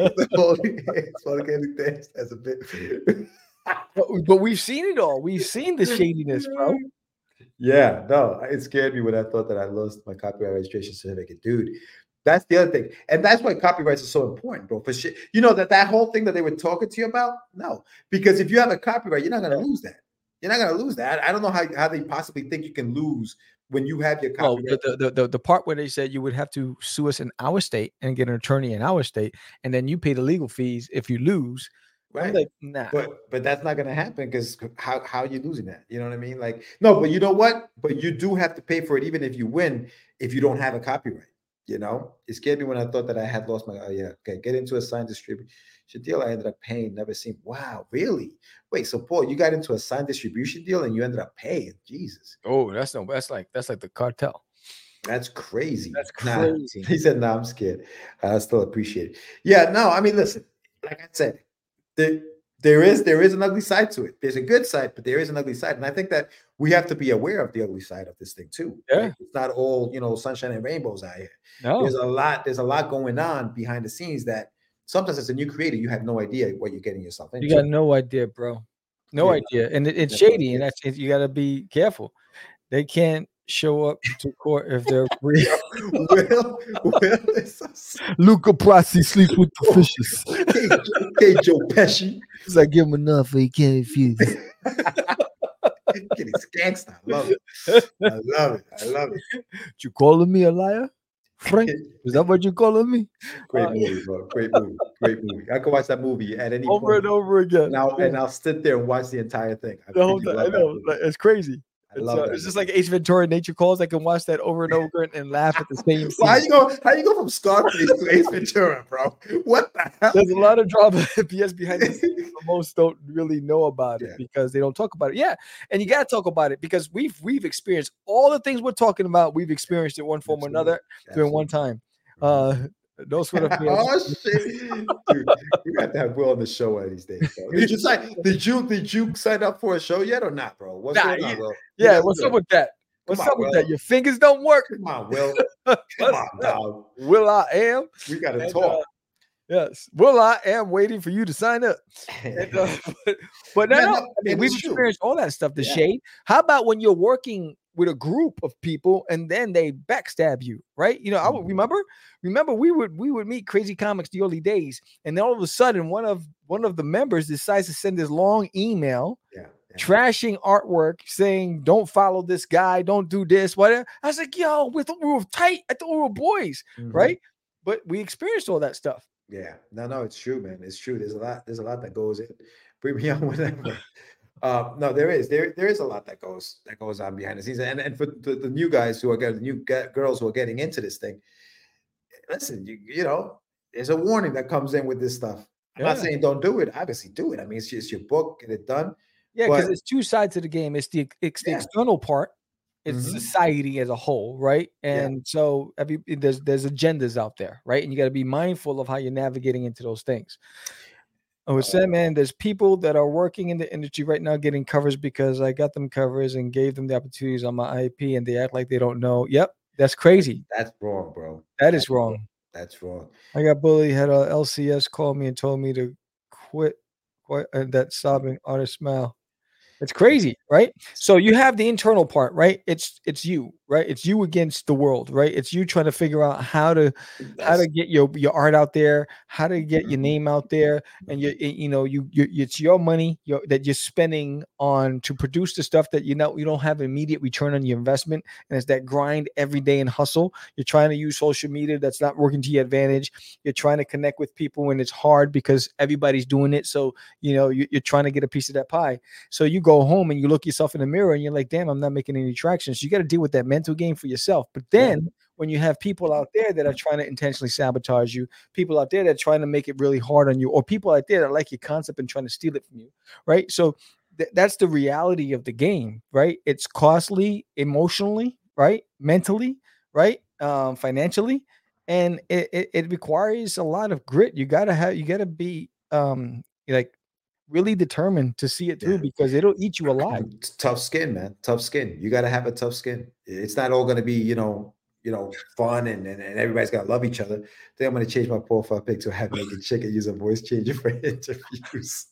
That's a bit. but, but we've seen it all. We've seen the shadiness, bro. Yeah, no, it scared me when I thought that I lost my copyright registration certificate, dude. That's the other thing, and that's why copyrights are so important, bro. For shit, you know that that whole thing that they were talking to you about. No, because if you have a copyright, you're not gonna lose that. You're not going to lose that. I don't know how, how they possibly think you can lose when you have your copyright. Oh, the, the, the, the part where they said you would have to sue us in our state and get an attorney in our state, and then you pay the legal fees if you lose. Right. I'm like, nah. But but that's not going to happen because how, how are you losing that? You know what I mean? Like, no, but you know what? But you do have to pay for it even if you win, if you don't have a copyright. You know, it scared me when I thought that I had lost my, oh, yeah, okay, get into a signed distribution deal. I ended up paying, never seen. Wow, really? Wait, so Paul, you got into a signed distribution deal and you ended up paying? Jesus. Oh, that's no, that's like, that's like the cartel. That's crazy. That's crazy. Nah, he said, no, nah, I'm scared. I still appreciate it. Yeah, no, I mean, listen, like I said, the, there is there is an ugly side to it. There's a good side, but there is an ugly side. And I think that we have to be aware of the ugly side of this thing too. Yeah. Right? It's not all, you know, sunshine and rainbows out here. No. There's a lot, there's a lot going on behind the scenes that sometimes as a new creator, you have no idea what you're getting yourself into. You got no idea, bro. No yeah. idea. And it, it's that's shady, and that's you gotta be careful. They can't show up to court if they're real. well, well, Luca Brasi sleeps with the fishes. Hey, hey, Joe Pesci. It's like, give him enough, he can't refuse. Getting gangster. I love it. I love it. I love it. You calling me a liar? Frank, is that what you calling me? Great Uh, movie, bro. Great movie. Great movie. I can watch that movie at any over point, and over again. and I'll and I'll sit there and watch the entire thing. I The whole freaking time. love I that know. movie. Like, it's crazy. I It's, love uh, that it's just movie. like Ace Ventura Nature Calls. I can watch that over and over and laugh at the same scene. Well, how you go? How you go from Scarface to Ace Ventura, bro? What the hell? There's a lot of drama P S behind the scenes, but most don't really know about it Yeah. because they don't talk about it. Yeah, and you got to talk about it because we've we've experienced all the things we're talking about. We've experienced in one form or Absolutely. another during one time. Absolutely. Uh, no sweat of Oh shit, dude! We got to have Will on the show one of these days, bro. Did you sign? Did you did you sign up for a show yet or not, bro? What's Nah, going on, you- Will? You Yeah, gotta what's do up it. with that? What's Come up on, with Will. that? Your fingers don't work. Come on, Will. Come What's on, up? dog. Will I am. We got to And, talk. uh, yes, Will I am waiting for you to sign up. And, uh, but but no, Yeah, no, no, I mean, and we've it's true. experienced all that stuff. The Yeah. shade. How about when you're working with a group of people and then they backstab you, right? You know, I would Mhm. remember. Remember, we would we would meet Crazy Comics the early days, and then all of a sudden, one of one of the members decides to send this long email Yeah. yeah. trashing artwork, saying, "Don't follow this guy, don't do this." Whatever. I was like, "Yo, we thought we were tight. I thought we were boys, Mhm. right?" But we experienced all that stuff. Yeah, no, no, it's true, man. It's true. There's a lot. There's a lot that goes in. Bring me on whenever. Uh, no, there is. There, there is a lot that goes that goes on behind the scenes, and and for the, the new guys who are getting, the new ge- girls who are getting into this thing, listen, you you know, there's a warning that comes in with this stuff. I'm not Yeah. saying don't do it. Obviously, do it. I mean, it's just your book, get it done. Yeah, because But- it's two sides of the game. It's the it's the Yeah. external part. It's Mhm. society as a whole, right? Yeah. And so every there's there's agendas out there, right? And you got to be mindful of how you're navigating into those things. I would say, man, there's people that are working in the industry right now getting covers because I got them covers and gave them the opportunities on my I P, and they act like they don't know. Yep, that's crazy. That's wrong, bro. That is That's wrong. That's wrong. I got bullied. Had a L C S call me and told me to quit. Quit and that sobbing artist smile. It's crazy, right? So you have the internal part, right? It's it's you, right? It's you against the world, right? It's you trying to figure out how to how That's- to get your your art out there, how to get your Mhm. name out there, and you you know you you it's your money your, that you're spending on to produce the stuff that you know you don't have immediate return on your investment, and it's that grind every day and hustle. You're trying to use social media that's not working to your advantage. You're trying to connect with people when it's hard because everybody's doing it. So you know you, you're trying to get a piece of that pie. So you go home and you look yourself in the mirror and you're like, damn, I'm not making any traction. So you got to deal with that mental game for yourself. But then when you have people out there that are trying to intentionally sabotage you, people out there that are trying to make it really hard on you, or people out there that like your concept and trying to steal it from you, right? So th- that's the reality of the game, right? It's costly emotionally, right? Mentally, right? Um, financially, and it, it, it requires a lot of grit. You gotta have, you gotta be um like really determined to see it through Yeah. because it'll eat you alive. It's tough skin, man. Tough skin. You got to have a tough skin. It's not all going to be, you know, you know, fun and, and, and everybody's got to love each other. I think I'm going to change my profile pic to have naked chick and use a voice changer for interviews.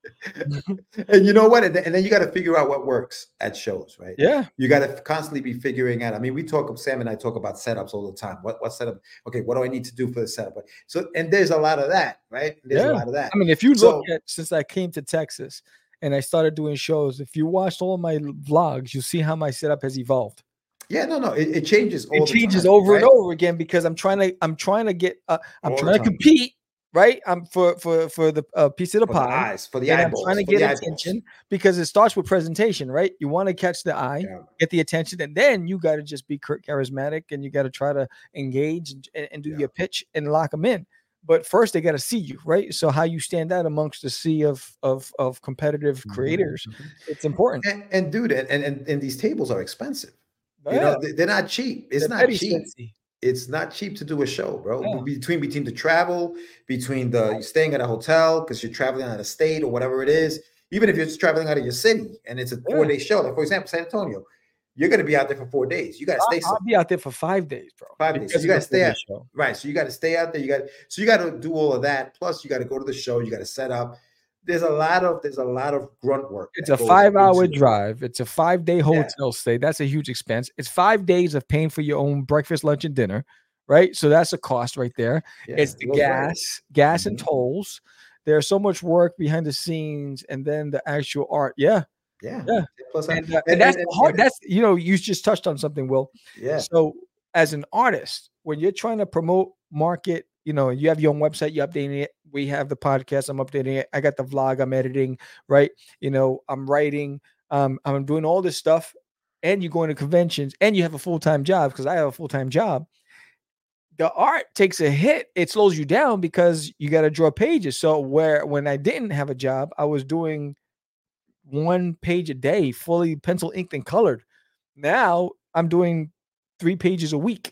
And you know what? And then, and then you got to figure out what works at shows, right? Yeah. You got to constantly be figuring out. I mean, we talk, Sam and I talk about setups all the time. What what setup? Okay, what do I need to do for the setup? So, and there's a lot of that, right? There's Yeah. a lot of that. I mean, if you So- look at since I came to Texas and I started doing shows, if you watched all my vlogs, you see how my setup has evolved. Yeah, no, no, it, it changes. All It the changes time, over right? and over again because I'm trying to I'm trying to get uh, I'm All the trying to time. compete, right? I'm for for for the uh, piece of the For the pie. eyes, for the And I'm eyeballs, trying to for get the eyeballs. attention because it starts with presentation, right? You want to catch the eye, Yeah. get the attention, and then you got to just be char- charismatic and you got to try to engage and, and, and do Yeah. your pitch and lock them in. But first, they got to see you, right? So how you stand out amongst the sea of of of competitive Mhm, creators, mhm. it's important. And, and dude, and, and and these tables are expensive. You Yeah, know, they- they're not cheap. It's they're not very cheap. sexy. It's not cheap to do a show, bro. Yeah. Between between the travel, between the you staying at a hotel because you're traveling out of state or whatever it is. Even if you're just traveling out of your city and it's a Yeah. four day show, like for example, San Antonio, you're going to be out there for four days. You got to stay I'll, I'll be out there for five days, bro. Five days. because So you of gotta the stay four-day out- show. right. So you got to stay out there. You got so you got to do all of that. Plus, you got to go to the show. You got to set up. There's a lot of there's a lot of grunt work. It's that a goes five-hour into it. drive. It's a five-day hotel stay. That's a huge expense. It's five days of paying for your own breakfast, lunch, and dinner, right? So that's a cost right there. Yeah, It's the it goes right. gas, gas and Mhm. tolls. There's so much work behind the scenes, and then the actual art. Yeah, Yeah. Yeah. Plus, and, uh, and- and that's and- the hard. and- That's you know, you just touched on something, Will. yeah. So as an artist, when you're trying to promote, market, you know, you have your own website, you're updating it. We have the podcast, I'm updating it. I got the vlog, I'm editing, right? You know, I'm writing, um, I'm doing all this stuff, and you're going to conventions, and you have a full-time job, because I have a full-time job. The art takes a hit. It slows you down because you got to draw pages. So where when I didn't have a job, I was doing one page a day, fully pencil inked and colored. Now I'm doing three pages a week.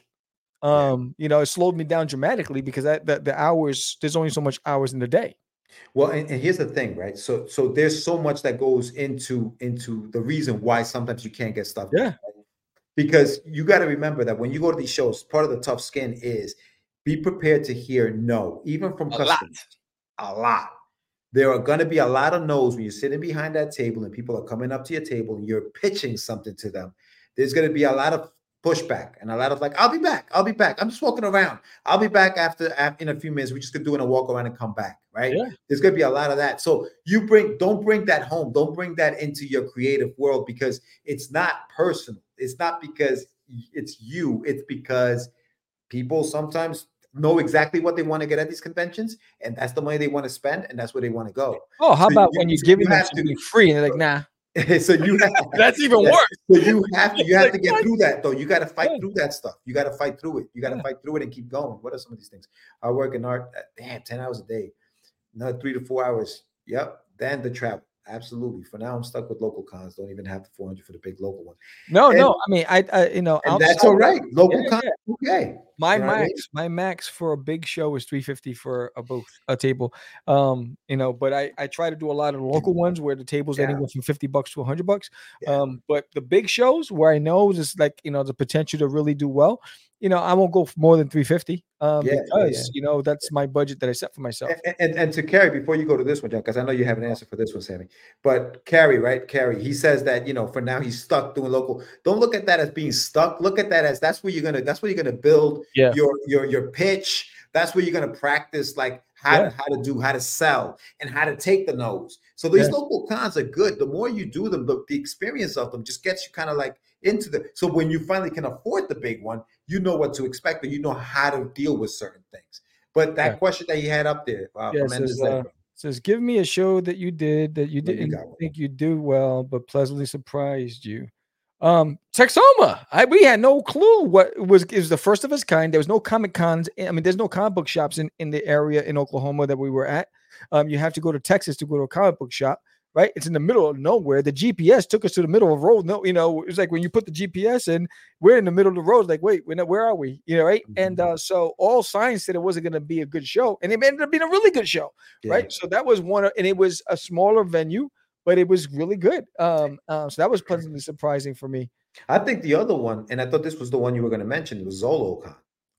Um, you know, it slowed me down dramatically because I, the, the hours, there's only so much hours in the day. Well, and, and here's the thing, right? So, so there's so much that goes into into the reason why sometimes you can't get stuff done. Yeah. Right? Because you got to remember that when you go to these shows, part of the tough skin is be prepared to hear no, even from A customers. A lot. There are going to be a lot of no's when you're sitting behind that table and people are coming up to your table and you're pitching something to them. There's going to be a lot of pushback and a lot of like, I'll be back. I'll be back. I'm just walking around. I'll be back after, after in a few minutes. We're just gonna do it and walk around and come back. Right. Yeah. There's gonna be a lot of that. So you bring, don't bring that home. Don't bring that into your creative world, because it's not personal. It's not because it's you. It's because people sometimes know exactly what they want to get at these conventions, and that's the money they want to spend, and that's where they want to go. Oh, how So about you- when you so give you them have something to- free and they're like, nah, so you have, that's even Yeah. worse. So you have to you have to get Like, through that though. You got to fight Yeah. through that stuff. You got to fight through it. You got to Yeah. fight through it and keep going. What are some of these things? I work in art. uh, Damn, ten hours a day, another three to four hours. Yep. Then the travel. Absolutely. For now, I'm stuck with local cons. Don't even have the four hundred for the big local one. No, And- no. I mean, I, I you know, And that's outside- all right. Local Yeah, cons. yeah. Okay. My You know what I max, mean? my max for a big show is three fifty for a booth, a table. Um, you know, but I I try to do a lot of the local ones where the tables Yeah. anywhere from fifty bucks to a hundred bucks. Yeah. Um, but the big shows where I know there's like, you know, the potential to really do well, you know, I won't go for more than three fifty. Um, Yeah, yeah, because yeah. you know that's my budget that I set for myself. And, and, and to Carrie, before you go to this one, John, because I know you have an answer for this one, Sammy. But Carrie, right? Carrie, he says that, you know, for now he's stuck doing local. Don't look at that as being stuck. Look at that as that's where you're gonna that's where you're gonna build Yeah. your your your pitch. That's where you're gonna practice like how, Yeah. how to do, how to sell, and how to take the no's. So these Yeah. local cons are good. The more you do them, the, the experience of them just gets you kind of like into the so when you finally can afford the big one, you know what to expect, and you know how to deal with certain things. But that Yeah. question that you had up there uh, Yeah, from it Endless says, uh, Legend. says, give me a show that you did that you No, you didn't got one. think you'd do well, but pleasantly surprised you. Um, Texoma. I we had no clue what it was. It was the first of its kind. There was no comic cons. I mean, there's no comic book shops in, in the area in Oklahoma that we were at. Um, you have to go to Texas to go to a comic book shop, right? It's in the middle of nowhere. The G P S took us to the middle of the road. No, you know, it was like when you put the G P S in, we're in the middle of the road. Like, wait, we're not, where are we? You know, right? And uh, so all signs said it wasn't going to be a good show, and it ended up being a really good show. Right. So that was one, of, and it was a smaller venue, but it was really good. Um, uh, so that was pleasantly surprising for me. I think the other one, and I thought this was the one you were going to mention, was ZoloCon.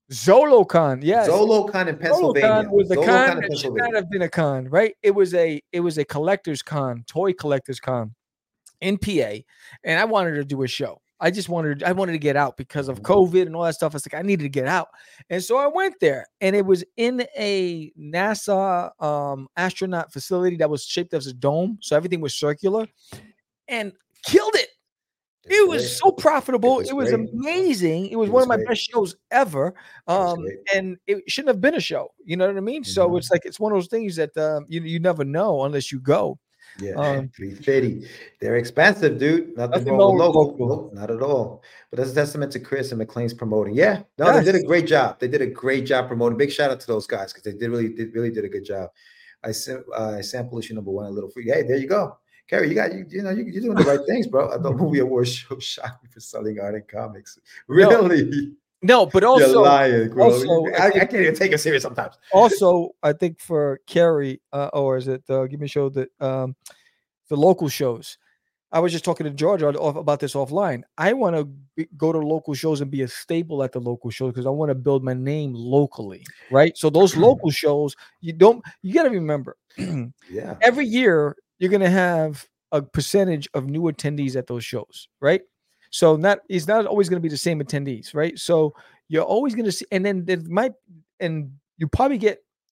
ZoloCon, yes. ZoloCon in Pennsylvania. ZoloCon was the ZoloCon con in that should Pennsylvania. not have been a con, right? It was a it was a collector's con, toy collector's con in P A, and I wanted to do a show. I just wanted I wanted to get out because of COVID and all that stuff. I was like, I needed to get out, and so I went there, and it was in a NASA um, astronaut facility that was shaped as a dome, so everything was circular, and killed it. That's It was great. so profitable. was It was great. amazing. It was It one was of my great. best shows ever. was Um, great. and it shouldn't have been a show. You know what I mean? So Mhm. it's like it's one of those things that um, you you never know unless you go. Yeah, Um, three fifty. They're expensive, dude. Nothing, Nothing wrong with wrong with local. local. Nope, not at all. But that's a testament to Chris and McLean's promoting. Yeah, no, they did Yes. a great job. They did a great job promoting. Big shout out to those guys because they did really, did really did a good job. I sent uh, I sample issue number one, a little free. Hey, there you go. Carrie, you got you, you know you, you're doing the right things, bro. I thought movie award show shocked me for selling art and comics. Really? No, but You're also lying, bro. also, I, I I think- can't even take it serious sometimes. also I think for Carrie, uh, or is it uh, give me a show that um, the local shows. I was just talking to George off about this offline. I want to go to local shows and be a staple at the local shows because I want to build my name locally, right? So those local shows, you don't, you got to remember, Yeah. every year you're going to have a percentage of new attendees at those shows, right? So not it's not always going to be the same attendees, right? So you're always going to see, and then there might, and you probably get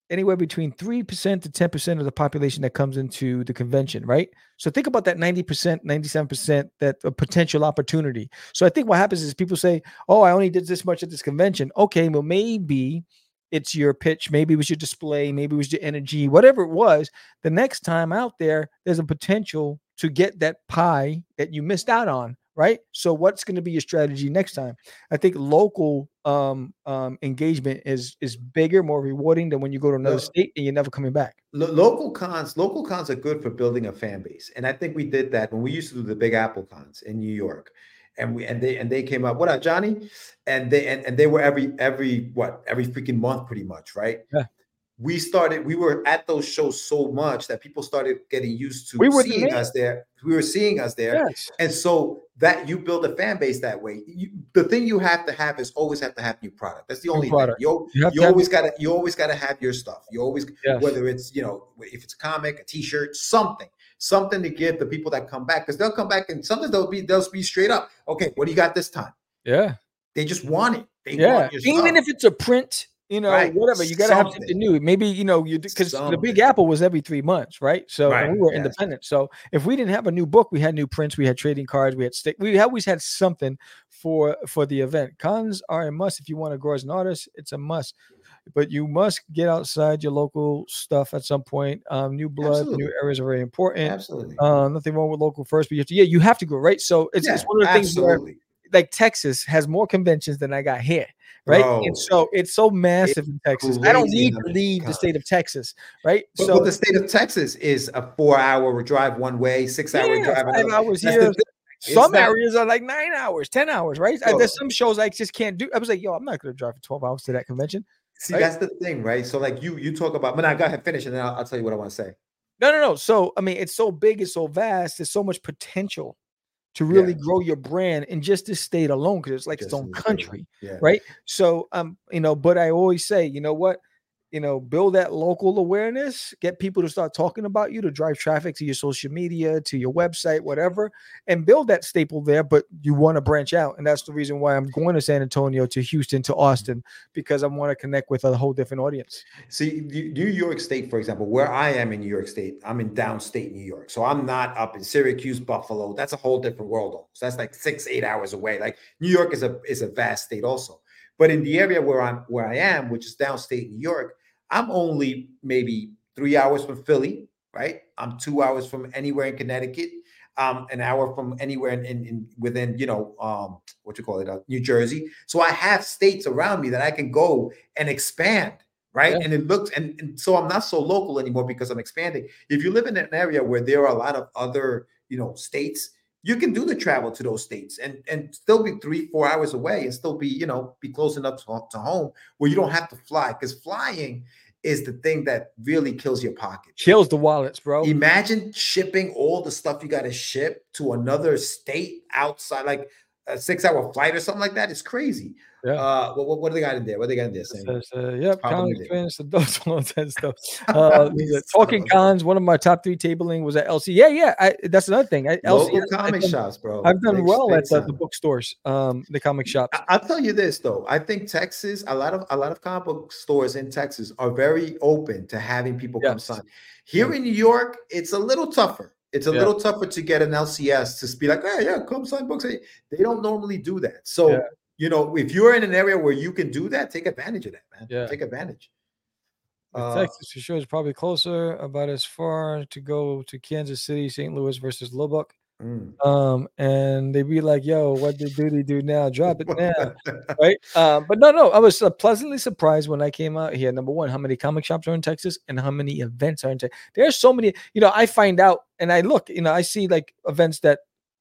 anywhere between three percent to ten percent of the population that comes into the convention, right? So think about that ninety percent, ninety-seven percent, that a potential opportunity. So I think what happens is people say, oh, I only did this much at this convention. Okay, well, maybe it's your pitch, maybe it was your display, maybe it was your energy, whatever it was. The next time out there, there's a potential to get that pie that you missed out on, right? So what's going to be your strategy next time? I think local um, um, engagement is is bigger, more rewarding than when you go to another No. state and you're never coming back. Lo- local cons, local cons are good for building a fan base, and I think we did that when we used to do the Big Apple cons in New York, and we and they and they came up. What up, Johnny? And they and, and they were every every what every freaking month, pretty much, right? Yeah. We started. We were at those shows so much that people started getting used to We were the seeing man. us there. We were seeing us there, Yes. and so that you build a fan base that way. You, the thing you have to have is always have to have new product. That's the only thing. product. You, You have you to have- always gotta you always gotta have your stuff. You always Yes. whether it's, you know, if it's a comic, a t-shirt, something, something to give the people that come back, because they'll come back and sometimes they'll be they'll be straight up. Okay, what do you got this time? Yeah. They just want it. They Yeah. want your Even stuff. if it's a print, you know, Right. whatever, you got to have Something. something new. Maybe, you know, you because the Big Something. Apple was every three months, right? So and Right, we were yes. independent. So if we didn't have a new book, we had new prints, we had trading cards, we had stick. We always had something for for the event. Cons are a must if you want to grow as an artist. It's a must. But you must get outside your local stuff at some point. Um, new blood, Absolutely. new areas are very important. Absolutely. Uh, nothing wrong with local first, but you have to, yeah, you have to go, right? So it's, Yeah, it's one of the things where absolutely. like Texas has more conventions than I got here, right? Bro, and so it's so massive in Texas. I don't crazy need how to many leave the cons. state of Texas, right? But, so but the state of Texas is a four-hour drive one way, six-hour yeah, drive five another. hours That's here. the thing. It's Some not- areas are like nine hours, ten hours, right? Uh, Bro. There's some shows I just can't do. I was like, yo, I'm not going to drive for twelve hours to that convention. See, right? that's the thing, right? So, like you, you talk about. But now, go ahead, finish, and then I'll, I'll tell you what I want to say. No, no, no. So, I mean, it's so big, it's so vast. There's so much potential to really Yeah. grow your brand in just this state alone because it's like Just its own in the state country. Yeah. Right. So, um, you know, but I always say, you know what, you know, build that local awareness, get people to start talking about you, to drive traffic to your social media, to your website, whatever, and build that staple there. But you want to branch out. And that's the reason why I'm going to San Antonio, to Houston, to Austin, because I want to connect with a whole different audience. See, New New York State, for example, where I am in New York State, I'm in downstate New York. So I'm not up in Syracuse, Buffalo. That's a whole different world. Almost. That's like six, eight hours away. Like New York is a is a vast state also. But in the area where I'm where I am, which is downstate New York, I'm only maybe three hours from Philly, right? I'm two hours from anywhere in Connecticut. Um, an hour from anywhere in, in, in within, you know, um, what you call it, uh, New Jersey. So I have states around me that I can go and expand, right? Yeah. And it looks, and, and so I'm not so local anymore because I'm expanding. If you live in an area where there are a lot of other, you know, states, you can do the travel to those states and, and still be three, four hours away and still be, you know, be close enough to, to home where you don't have to fly, because flying is the thing that really kills your pocket. Kills the wallets, bro. Imagine shipping all the stuff you got to ship to another state outside, like a six-hour flight or something like that. It's crazy. Yeah. Uh, what, what, what do they got in there? What do they got in there? Sam? Says, uh, yep, Probably comic did. fans, adults, all that stuff. Uh, These the son of talking a- cons. One of my top three tabling was at L C. Yeah, yeah. I, that's another thing. I, L C, Local I- I've comic done- shops, bro. I've done Big- well big at the, the time. bookstores, um, the comic shops. I- I'll tell you this though. I think Texas, a lot of a lot of comic book stores in Texas are very open to having people come Yes. sign. Here in New York, it's a little tougher. It's a Yeah. little tougher to get an L C S to be like, oh yeah, come sign books. They they don't normally do that. So Yeah. you know, if you're in an area where you can do that, take advantage of that, man. Yeah. Take advantage. But Uh, Texas for sure is probably closer, about as far to go to Kansas City, Saint Louis versus Lubbock. mm. Um, and they'd be like, yo, what did Duty do now? Drop it now. Right. Um, but no, no, I was uh, pleasantly surprised when I came out here. Number one, how many comic shops are in Texas and how many events are in Texas. There's so many, you know, I find out and I look, you know, I see like events that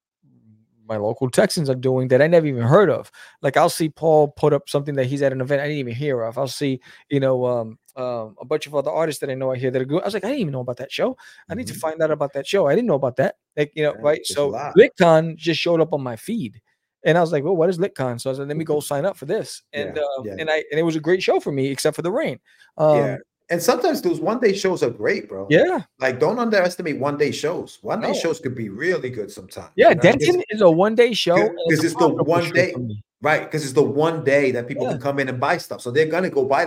my local Texans are doing that I never even heard of. Like I'll see Paul put up something that he's at an event I didn't even hear of. I'll see, you know, um, um, a bunch of other artists that I know are here that are good. I was like, I didn't even know about that show. I need to Mhm. find out about that show. I didn't know about that. Like, you know, Yeah, right? there's a So lot. LitCon just showed up on my feed. And I was like, well, what is LitCon? So I was like, let me go sign up for this. And Yeah, um, yeah. and I and it was a great show for me, except for the rain. Um, yeah. And sometimes those one day shows are great, bro. yeah. Like, don't underestimate one day shows. One day No. shows could be really good sometimes. Yeah, you know? Because- Denton is a one-day show. and because a it's the profitable one show day, for me. right? Because it's the one day that people Yeah. can come in and buy stuff. So they're gonna go buy those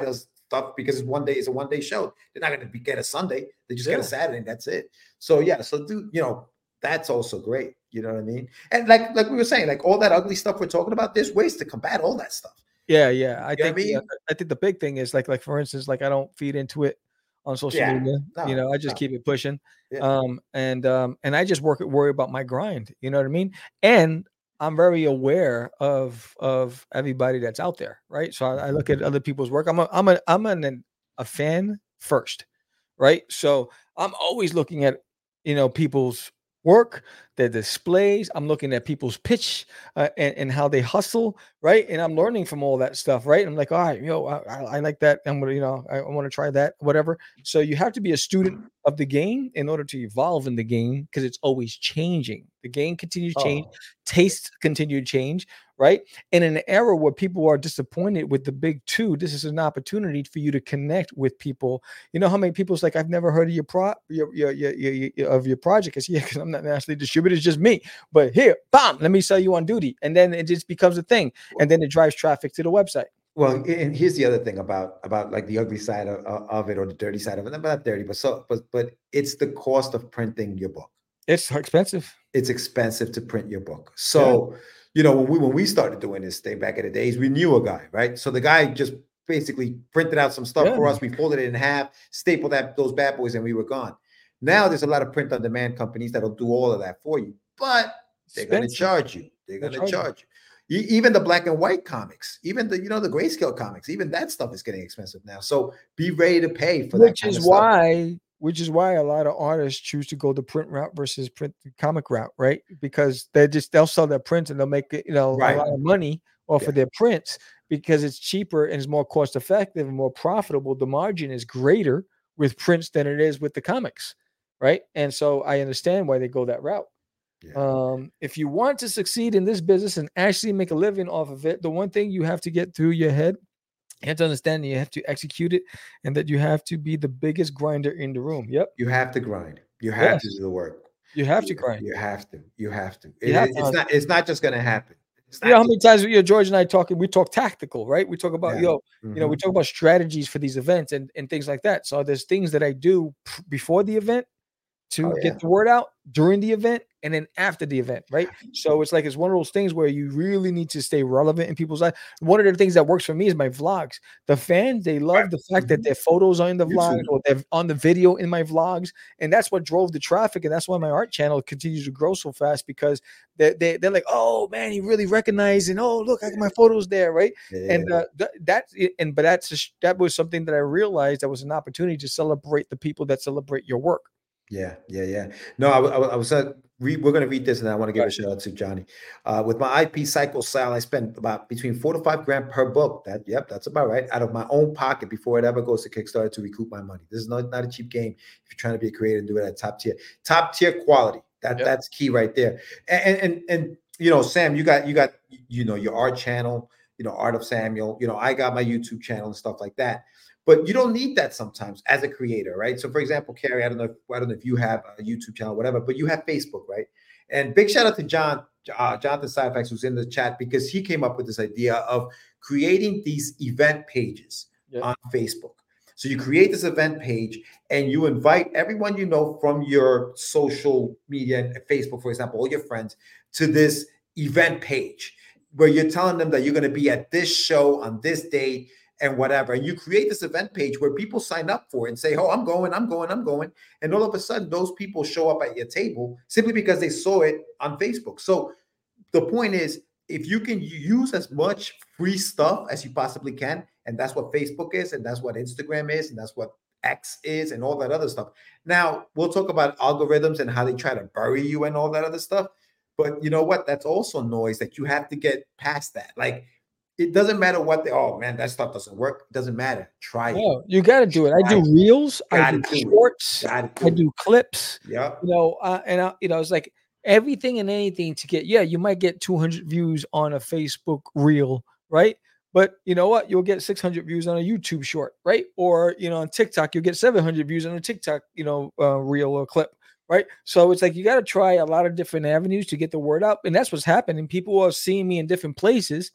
stuff because it's one day, it's a one day show. They're not going to get a Sunday. They just Yeah. get a Saturday and that's it. So yeah, so do you know that's also great. You know what I mean? And like like we were saying, like all that ugly stuff we're talking about, there's ways to combat all that stuff. Yeah, yeah. I You know think what I mean? uh, I think the big thing is like like for instance, like I don't feed into it on social Yeah. media. No, you know, I just no. keep it pushing. Yeah. Um and um and I just work worry about my grind. You know what I mean? And I'm very aware of of everybody that's out there, right? So I, I look at other people's work. I'm a I'm a I'm an, a fan first, right? So I'm always looking at you know people's work, their displays. I'm looking at people's pitch uh, and, and how they hustle, right? And I'm learning from all that stuff, right? I'm like, all right, yo, I, I I like that. I'm gonna, you know, I, I want to try that, whatever. So you have to be a student of the game in order to evolve in the game because it's always changing. The game continues to change, Oh, tastes continue to change, right? And in an era where people are disappointed with the big two, this is an opportunity for you to connect with people. You know how many people's like, I've never heard of your pro your your your, your, your of your project. It's yeah, because I'm not nationally distributed, it's just me. But here, bam, let me sell you on duty. And then it just becomes a thing. And then it drives traffic to the website. well, and here's the other thing about about like the ugly side of, of it or the dirty side of it. Not dirty, but so but but it's the cost of printing your book. It's expensive. It's expensive to print your book. So, yeah. you know, when we when we started doing this thing back in the days, we knew a guy, right? So the guy just basically printed out some stuff Yeah. for us. We folded it in half, stapled that those bad boys, and we were gone. Now there's a lot of print on demand companies that'll do all of that for you, but they're going to Expensive. charge you. They're They'll going to charge charge you. E- Even the black and white comics, even the you know the grayscale comics, even that stuff is getting expensive now. So be ready to pay for that. Which kind is of stuff. why, which is why a lot of artists choose to go the print route versus print the comic route, right? Because they just they'll sell their prints and they'll make you know Right. a lot of money off Yeah. of their prints because it's cheaper and it's more cost effective and more profitable. The margin is greater with prints than it is with the comics, right? And so I understand why they go that route. Yeah. Um, if you want to succeed in this business and actually make a living off of it, the one thing you have to get through your head, you have to understand that you have to execute it and that you have to be the biggest grinder in the room. Yep. You have to grind. You have Yes. to do the work. You have to You- grind. You have to. You have to. You It- have it- to. it's not. It's not just going to happen. It's You know how not many times you know, George and I talking, we talk tactical, right? We talk about, Yeah. yo, you know, we Mhm. talk about strategies for these events and, and things like that. So there's things that I do p- before the event to Oh, get yeah. the word out during the event and then after the event, right? So it's like it's one of those things where you really need to stay relevant in people's life. One of the things that works for me is my vlogs. The fans, they love Right. the fact that Mhm. their photos are in the vlogs YouTube. or they're on the video in my vlogs. And that's what drove the traffic. And that's why my art channel continues to grow so fast because they, they, they're like, oh man, he really recognized and oh, look, I got my photos there, right? Yeah. And uh, th- that's it. And but that's just, that was something that I realized that was an opportunity to celebrate the people that celebrate your work. Yeah, yeah, yeah. No, I, w- I w- I was. Uh, re- we're going to read this, and I want to give Right. a shout out to Johnny. Uh, with my I P Cycle Sal, I spend about between four to five grand per book. That, yep, that's about right. Out of my own pocket before it ever goes to Kickstarter to recoup my money. This is not, not a cheap game. If you're trying to be a creator and do it at top tier, top tier quality. That Yep. that's key right there. And, and and you know, Sam, you got you got you know your art channel. You know, Art of Samuel. You know, I got my YouTube channel and stuff like that. But you don't need that sometimes as a creator, right? So, for example, Carrie, I don't know, if, I don't know if you have a YouTube channel, whatever, but you have Facebook, right? And big shout out to John, uh, Jonathan Syfax, who's in the chat because he came up with this idea of creating these event pages Yep. on Facebook. So you create this event page and you invite everyone you know from your social media, Facebook, for example, all your friends, to this event page where you're telling them that you're going to be at this show on this date and whatever. And you create this event page where people sign up for it and say, oh, I'm going, I'm going, I'm going. And all of a sudden, those people show up at your table simply because they saw it on Facebook. So the point is, if you can use as much free stuff as you possibly can, and that's what Facebook is, and that's what Instagram is, and that's what X is, and all that other stuff. Now, we'll talk about algorithms and how they try to bury you and all that other stuff. But you know what? That's also noise that you have to get past that. Like, it doesn't matter what they, oh man, that stuff doesn't work. It doesn't matter. Try it. No, you got to do it. I do Right. reels, I Gotta do do it. shorts, Gotta I do do clips. Yep. You know, uh, and I, you know, it's like everything and anything to get. Yeah, you might get two hundred views on a Facebook reel, right? But you know what? You'll get six hundred views on a YouTube short, right? Or you know, on TikTok, you'll get seven hundred views on a TikTok, you know, uh, reel or clip, right? So it's like you got to try a lot of different avenues to get the word out, and that's what's happening. People are seeing me in different places,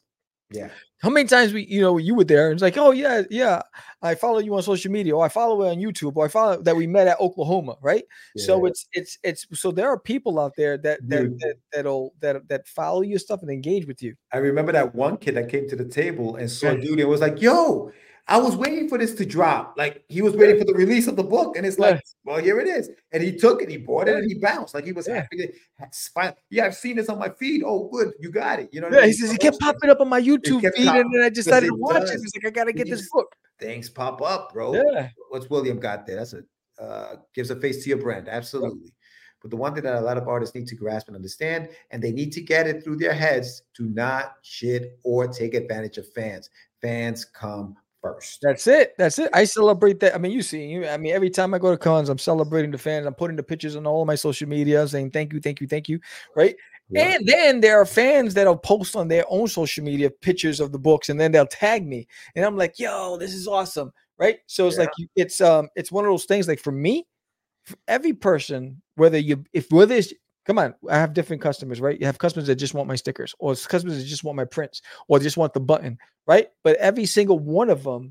Yeah. How many times we, you know, you were there and it's like, oh yeah, yeah, I follow you on social media, or I follow it on YouTube, or I follow that we met at Oklahoma, right? So Yeah. it's it's it's so there are people out there that that Dude. that that'll that that follow your stuff and engage with you. I remember that one kid that came to the table and saw Yeah. dude and was like, yo, I was waiting for this to drop. Like he was waiting for the release of the book. And it's like, Yeah. well, here it is. And he took it, he bought it, Yeah. and he bounced. Like he was Yeah. happy. To, yeah, I've seen this on my feed. Oh, good. You got it. You know what Yeah, I he mean? says he kept popping up on my YouTube kept feed, and then I because decided to it watch it. does. He's like, I gotta You get this just- book. Things pop up, bro. Yeah. What's William got there? That's a uh, gives a face to your brand. Absolutely. But the one thing that a lot of artists need to grasp and understand, and they need to get it through their heads, do not shit or take advantage of fans. Fans come first. That's it. That's it. I celebrate that. I mean, you see, you. I mean, every time I go to cons, I'm celebrating the fans. I'm putting the pictures on all of my social media, saying thank you, thank you, thank you. Right. Yeah. And then there are fans that'll post on their own social media pictures of the books, and then they'll tag me, and I'm like, "Yo, this is awesome!" Right? So it's Yeah. like you, it's um, it's one of those things. Like for me, for every person, whether you, if whether it's, come on, I have different customers, right? You have customers that just want my stickers, or it's customers that just want my prints, or just want the button, right? But every single one of them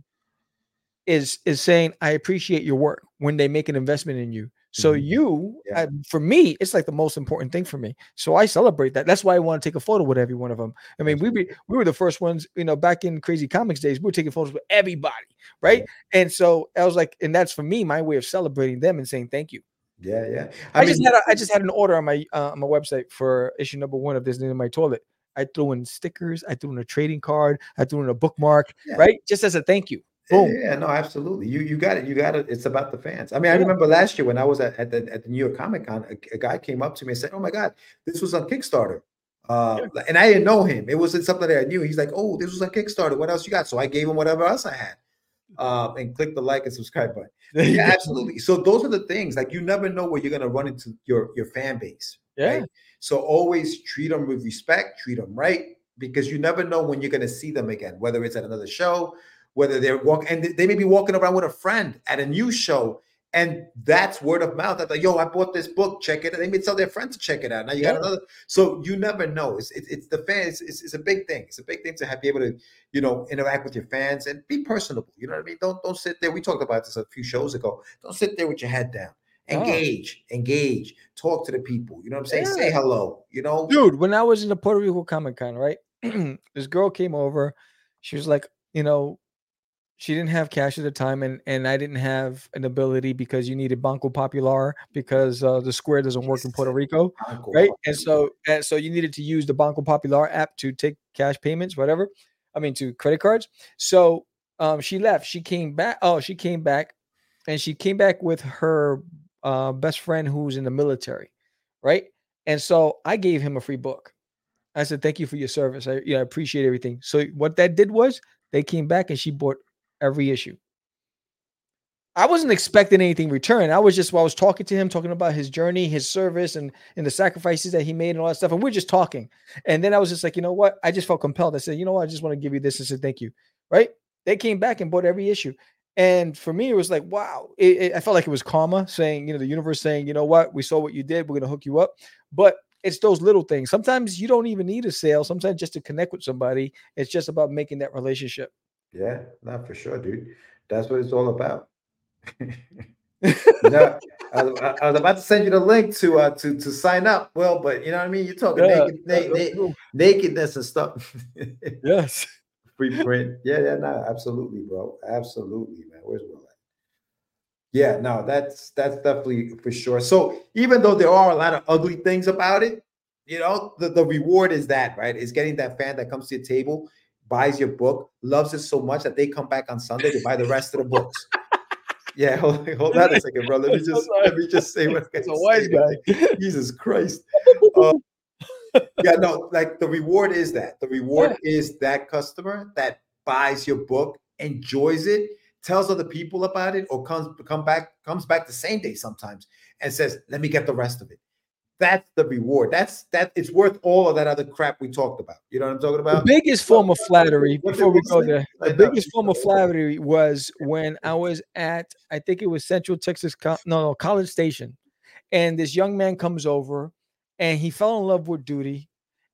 is is saying, "I appreciate your work" when they make an investment in you. So Mhm. you, Yeah. uh, for me, it's like the most important thing for me. So I celebrate that. That's why I want to take a photo with every one of them. I mean, we be, we were the first ones, you know, back in Crazy Comics days. We were taking photos with everybody, right? Yeah. And so I was like, and that's for me, my way of celebrating them and saying thank you. Yeah, yeah. I, I, just mean, had a, I just had an order on my uh, on my website for issue number one of Disney in My Toilet. I threw in stickers, I threw in a trading card, I threw in a bookmark, Yeah. right? Just as a thank you. Boom. Yeah, no, absolutely. You you got it. You got it. It's about the fans. I mean, I Yeah. remember last year when I was at, at the at the New York Comic Con, a, a guy came up to me and said, "Oh my God, this was on Kickstarter." Uh, and I didn't know him. It wasn't something that I knew. He's like, "Oh, this was on Kickstarter. What else you got?" So I gave him whatever else I had, um, and click the like and subscribe button. There you Yeah, go. absolutely. So those are the things. Like you never know where you're gonna run into your your fan base. Yeah. Right? So always treat them with respect. Treat them right, because you never know when you're gonna see them again. Whether it's at another show, whether they're walking, and they may be walking around with a friend at a new show, and that's word of mouth. That's like, yo, I bought this book, check it. They may tell their friend to check it out. Now you got Yeah. another. So you never know. It's it's, it's the fans. It's, it's a big thing. It's a big thing to have be able to, you know, interact with your fans and be personable. You know what I mean? Don't don't sit there. We talked about this a few shows ago. Don't sit there with your head down. Oh. Engage, engage, talk to the people. You know what I'm saying? Yeah. Say hello. You know, Dude, when I was in the Puerto Rico Comic Con, right? This girl came over. She was like, you know, she didn't have cash at the time, and and I didn't have an ability because you needed Banco Popular because uh, the Square doesn't work in Puerto Rico, Uncle, right? And so and so you needed to use the Banco Popular app to take cash payments, whatever. I mean, to credit cards. So um, she left. She came back. Oh, she came back, and she came back with her uh, best friend who's in the military, right? And so I gave him a free book. I said, "Thank you for your service. I, yeah, I appreciate everything." So what that did was they came back and she bought every issue. I wasn't expecting anything in return. I was just while I was talking to him, talking about his journey, his service, and and the sacrifices that he made and all that stuff. And we're just talking. And then I was just like, you know what? I just felt compelled. I said, you know what? I just want to give you this and said thank you. Right? They came back and bought every issue. And for me, it was like, wow. It, it, I felt like it was karma saying, you know, the universe saying, you know what? We saw what you did. We're going to hook you up. But it's those little things. Sometimes you don't even need a sale. Sometimes just to connect with somebody, it's just about making that relationship. Yeah, not for sure, dude. That's what it's all about. No, I, was- I was about to send you the link to uh to to sign up. Well, but you know what I mean. You're talking Yeah, naked, yeah, na- that's na- cool. nakedness and stuff. Yes. Free print. Yeah, yeah, no, absolutely, bro. Absolutely, man. Where's Will at? Yeah, no, that's that's definitely for sure. So even though there are a lot of ugly things about it, you know, the, the reward is that, right? Is getting that fan that comes to your table, buys your book, loves it so much that they come back on Sunday to buy the rest of the books. Yeah, hold, hold on a second, bro. Let me I'm so just sorry. let me just say what I He's a gotta wise say. guy. Jesus Christ. Uh, yeah, no, like the reward is that. The reward is that customer that buys your book, enjoys it, tells other people about it, or comes come back, comes back the same day sometimes and says, let me get the rest of it. That's the reward. That's that it's worth all of that other crap we talked about. You know what I'm talking The about? biggest form of flattery, What did before we we go say? there, the Like, no, biggest form of flattery was when I was at, I think it was Central Texas, Co- no, no, College Station. And this young man comes over and he fell in love with Duty.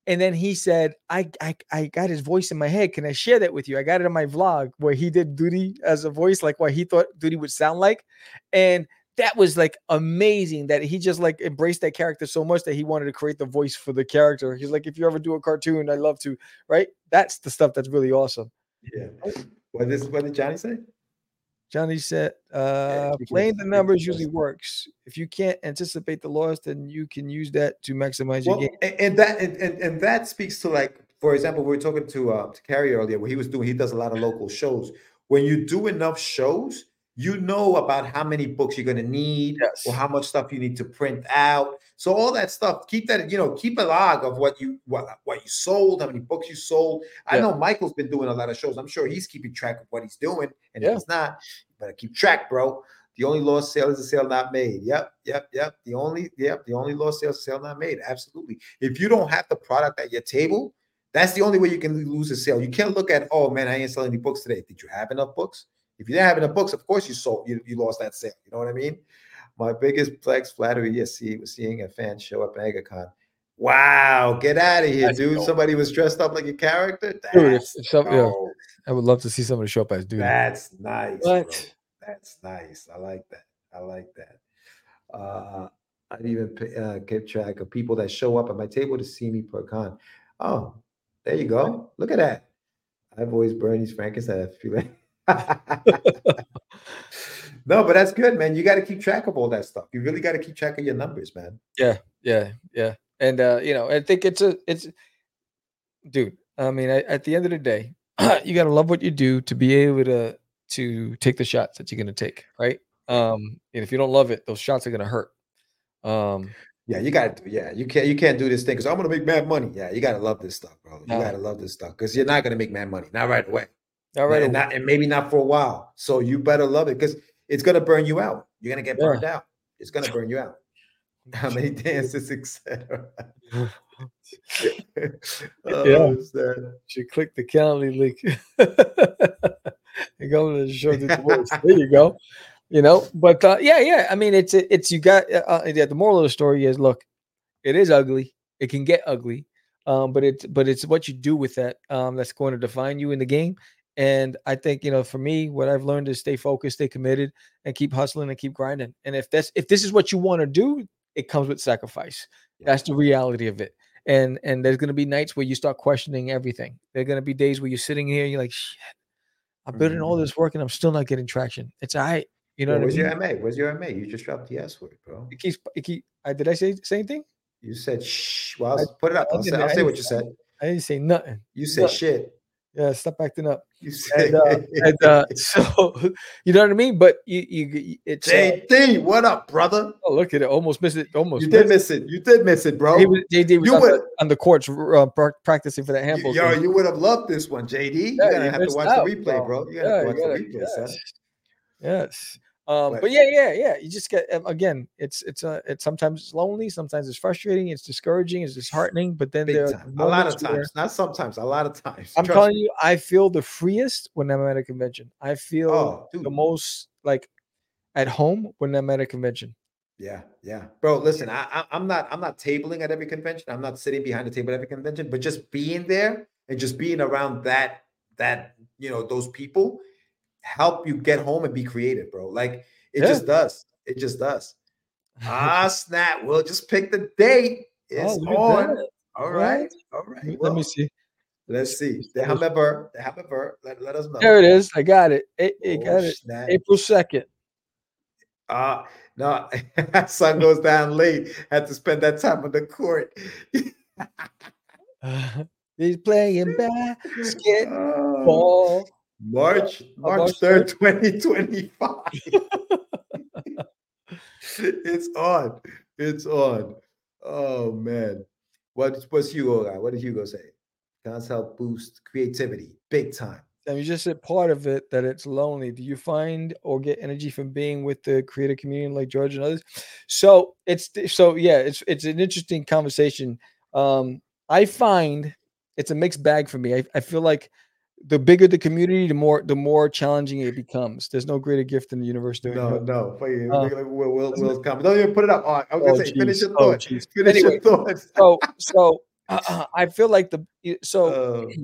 And then he said, I, I I got his voice in my head. Can I share that with you? I got it in my vlog where he did Duty as a voice, like what he thought Duty would sound like. And that was like amazing that he just like embraced that character so much that he wanted to create the voice for the character. He's like, if you ever do a cartoon, I'd love to, right? That's the stuff that's really awesome. Yeah. What is what did Johnny say? Johnny said, uh, Yeah, playing the can- numbers can- usually works. If you can't anticipate the loss, then you can use that to maximize your Well, game. and, and that and, and, and that speaks to, like, for example, we were talking to uh to Carrie earlier, where he was doing, he does a lot of local shows. When you do enough shows, you know about how many books you're gonna need, Yes. or how much stuff you need to print out. So all that stuff, keep that, you know, keep a log of what you what, what you sold, how many books you sold. I Yeah. know Michael's been doing a lot of shows. I'm sure he's keeping track of what he's doing, and Yeah. if he's not, you better keep track, bro. The only lost sale is a sale not made. Yep, yep, yep. The only, yep, the only lost sale is a sale not made. Absolutely. If you don't have the product at your table, that's the only way you can lose a sale. You can't look at, oh man, I ain't selling any books today. Did you have enough books? If you didn't have enough books, of course you sold, you, you lost that sale. You know what I mean? My biggest flex flattery is see, seeing a fan show up at EgaCon. Wow, get out of here, That's dude. dope. Somebody was dressed up like a character. Dude, if- That's if some- yeah. dope. I would love to see somebody show up as Duty. That's nice. Bro. What? That's nice. I like that. I like that. Uh, I even uh, keep track of people that show up at my table to see me per con. Oh, there you go. Look at that. I've always Bernie's Frankenstein. I feel like. No, but that's good, man. You got to keep track of all that stuff. You really got to keep track of your numbers, man. Yeah, yeah, yeah. And uh, you know, I think it's a it's dude. I mean, I, at the end of the day, you got to love what you do to be able to to take the shots that you're going to take, right? Um, and if you don't love it, those shots are going to hurt. Um, Yeah, you got to. Yeah, you can't. You can't do this thing because I'm gonna make mad money. Yeah, you got to love this stuff, bro. You Nah. got to love this stuff because you're not gonna make mad money, not right away. all right, and, not, and maybe not for a while. So you better love it because it's gonna burn you out. You're gonna get Yeah. burned out. It's gonna burn you out. How many dances, et cetera. Oh, Yeah. sad. should click the Calendly link and go to the show. The voice. There you go. You know, but uh, yeah, yeah. I mean, it's it's you got. Uh, yeah, the moral of the story is: look, it is ugly. It can get ugly, um, but it's but it's what you do with that um, that's going to define you in the game. And I think, you know, for me, what I've learned is stay focused, stay committed, and keep hustling and keep grinding. And if that's if this is what you want to do, it comes with sacrifice. That's the reality of it. And and there's going to be nights where you start questioning everything. There are going to be days where you're sitting here and you're like, shit, I put in all this work and I'm still not getting traction. It's all right. You know Well, what I where's mean? your M A? Where's your M A? You just dropped the S word, bro. It keeps. It keep. I, did I say the same thing? You said shh. Well, I- I'll put it up. I I'll say, didn't- I'll I say what you didn't- said. I didn't say nothing. You said No. shit. Yeah, stop acting up. You said And, uh, and uh, so you know what I mean. But you, you, it's. Uh, J D, what up, brother? oh, look at it. Almost missed it. Almost. You did missed miss it. You did miss it, bro. He was, J D was You on, would- the, on the courts uh, pra- practicing for that handball. Yo, game. you would have loved this one, J D. Yeah, You're gonna you have to missed watch out, the replay, bro. You gotta Yeah, have to you watch gotta- the replay, son. yes. Yes. Um, But- but yeah, yeah, yeah. You just get um, again. It's it's uh, it's sometimes it's lonely, sometimes it's frustrating, it's discouraging, it's disheartening. But then Big there are time. A lot of moments where- times, not sometimes, a lot of times. I'm Trust telling me. you, I feel the freest when I'm at a convention. I feel Oh, dude. the most like at home when I'm at a convention. Yeah, yeah, bro. Listen, I, I, I'm not, I'm not tabling at every convention. I'm not sitting behind the table at every convention, but just being there and just being around that, that you know, those people help you get home and be creative, bro. Like it Yeah. just does. It just does. Ah, snap. We'll just pick the date. It's Oh, look at on. that. All What? right, all right. Let Well, me see. let's see. Déjame ver. Déjame ver. Let, let us know. There it is. I got it. It, it Oh, got it. snap. April second. Uh no, son goes down late. Had to spend that time on the court. He's playing basketball. Oh, March, March March third, twenty twenty-five. It's on. It's on. Oh man. What what's Hugo got? What did Hugo say? Cons help boost creativity big time. And you just said part of it that it's lonely. Do you find or get energy from being with the creative community like George and others? So it's so yeah, it's it's an interesting conversation. Um, I find it's a mixed bag for me. I, I feel like the bigger the community, the more the more challenging it becomes. There's no greater gift than the universe doing No, it. no. Wait, Uh, Will, Will, Will's comment. Don't even put it up. Oh, I was gonna Oh, say, finish geez. your Oh, thought. geez. Finish Anyway, your thoughts. so so Uh, I feel like the so. Uh,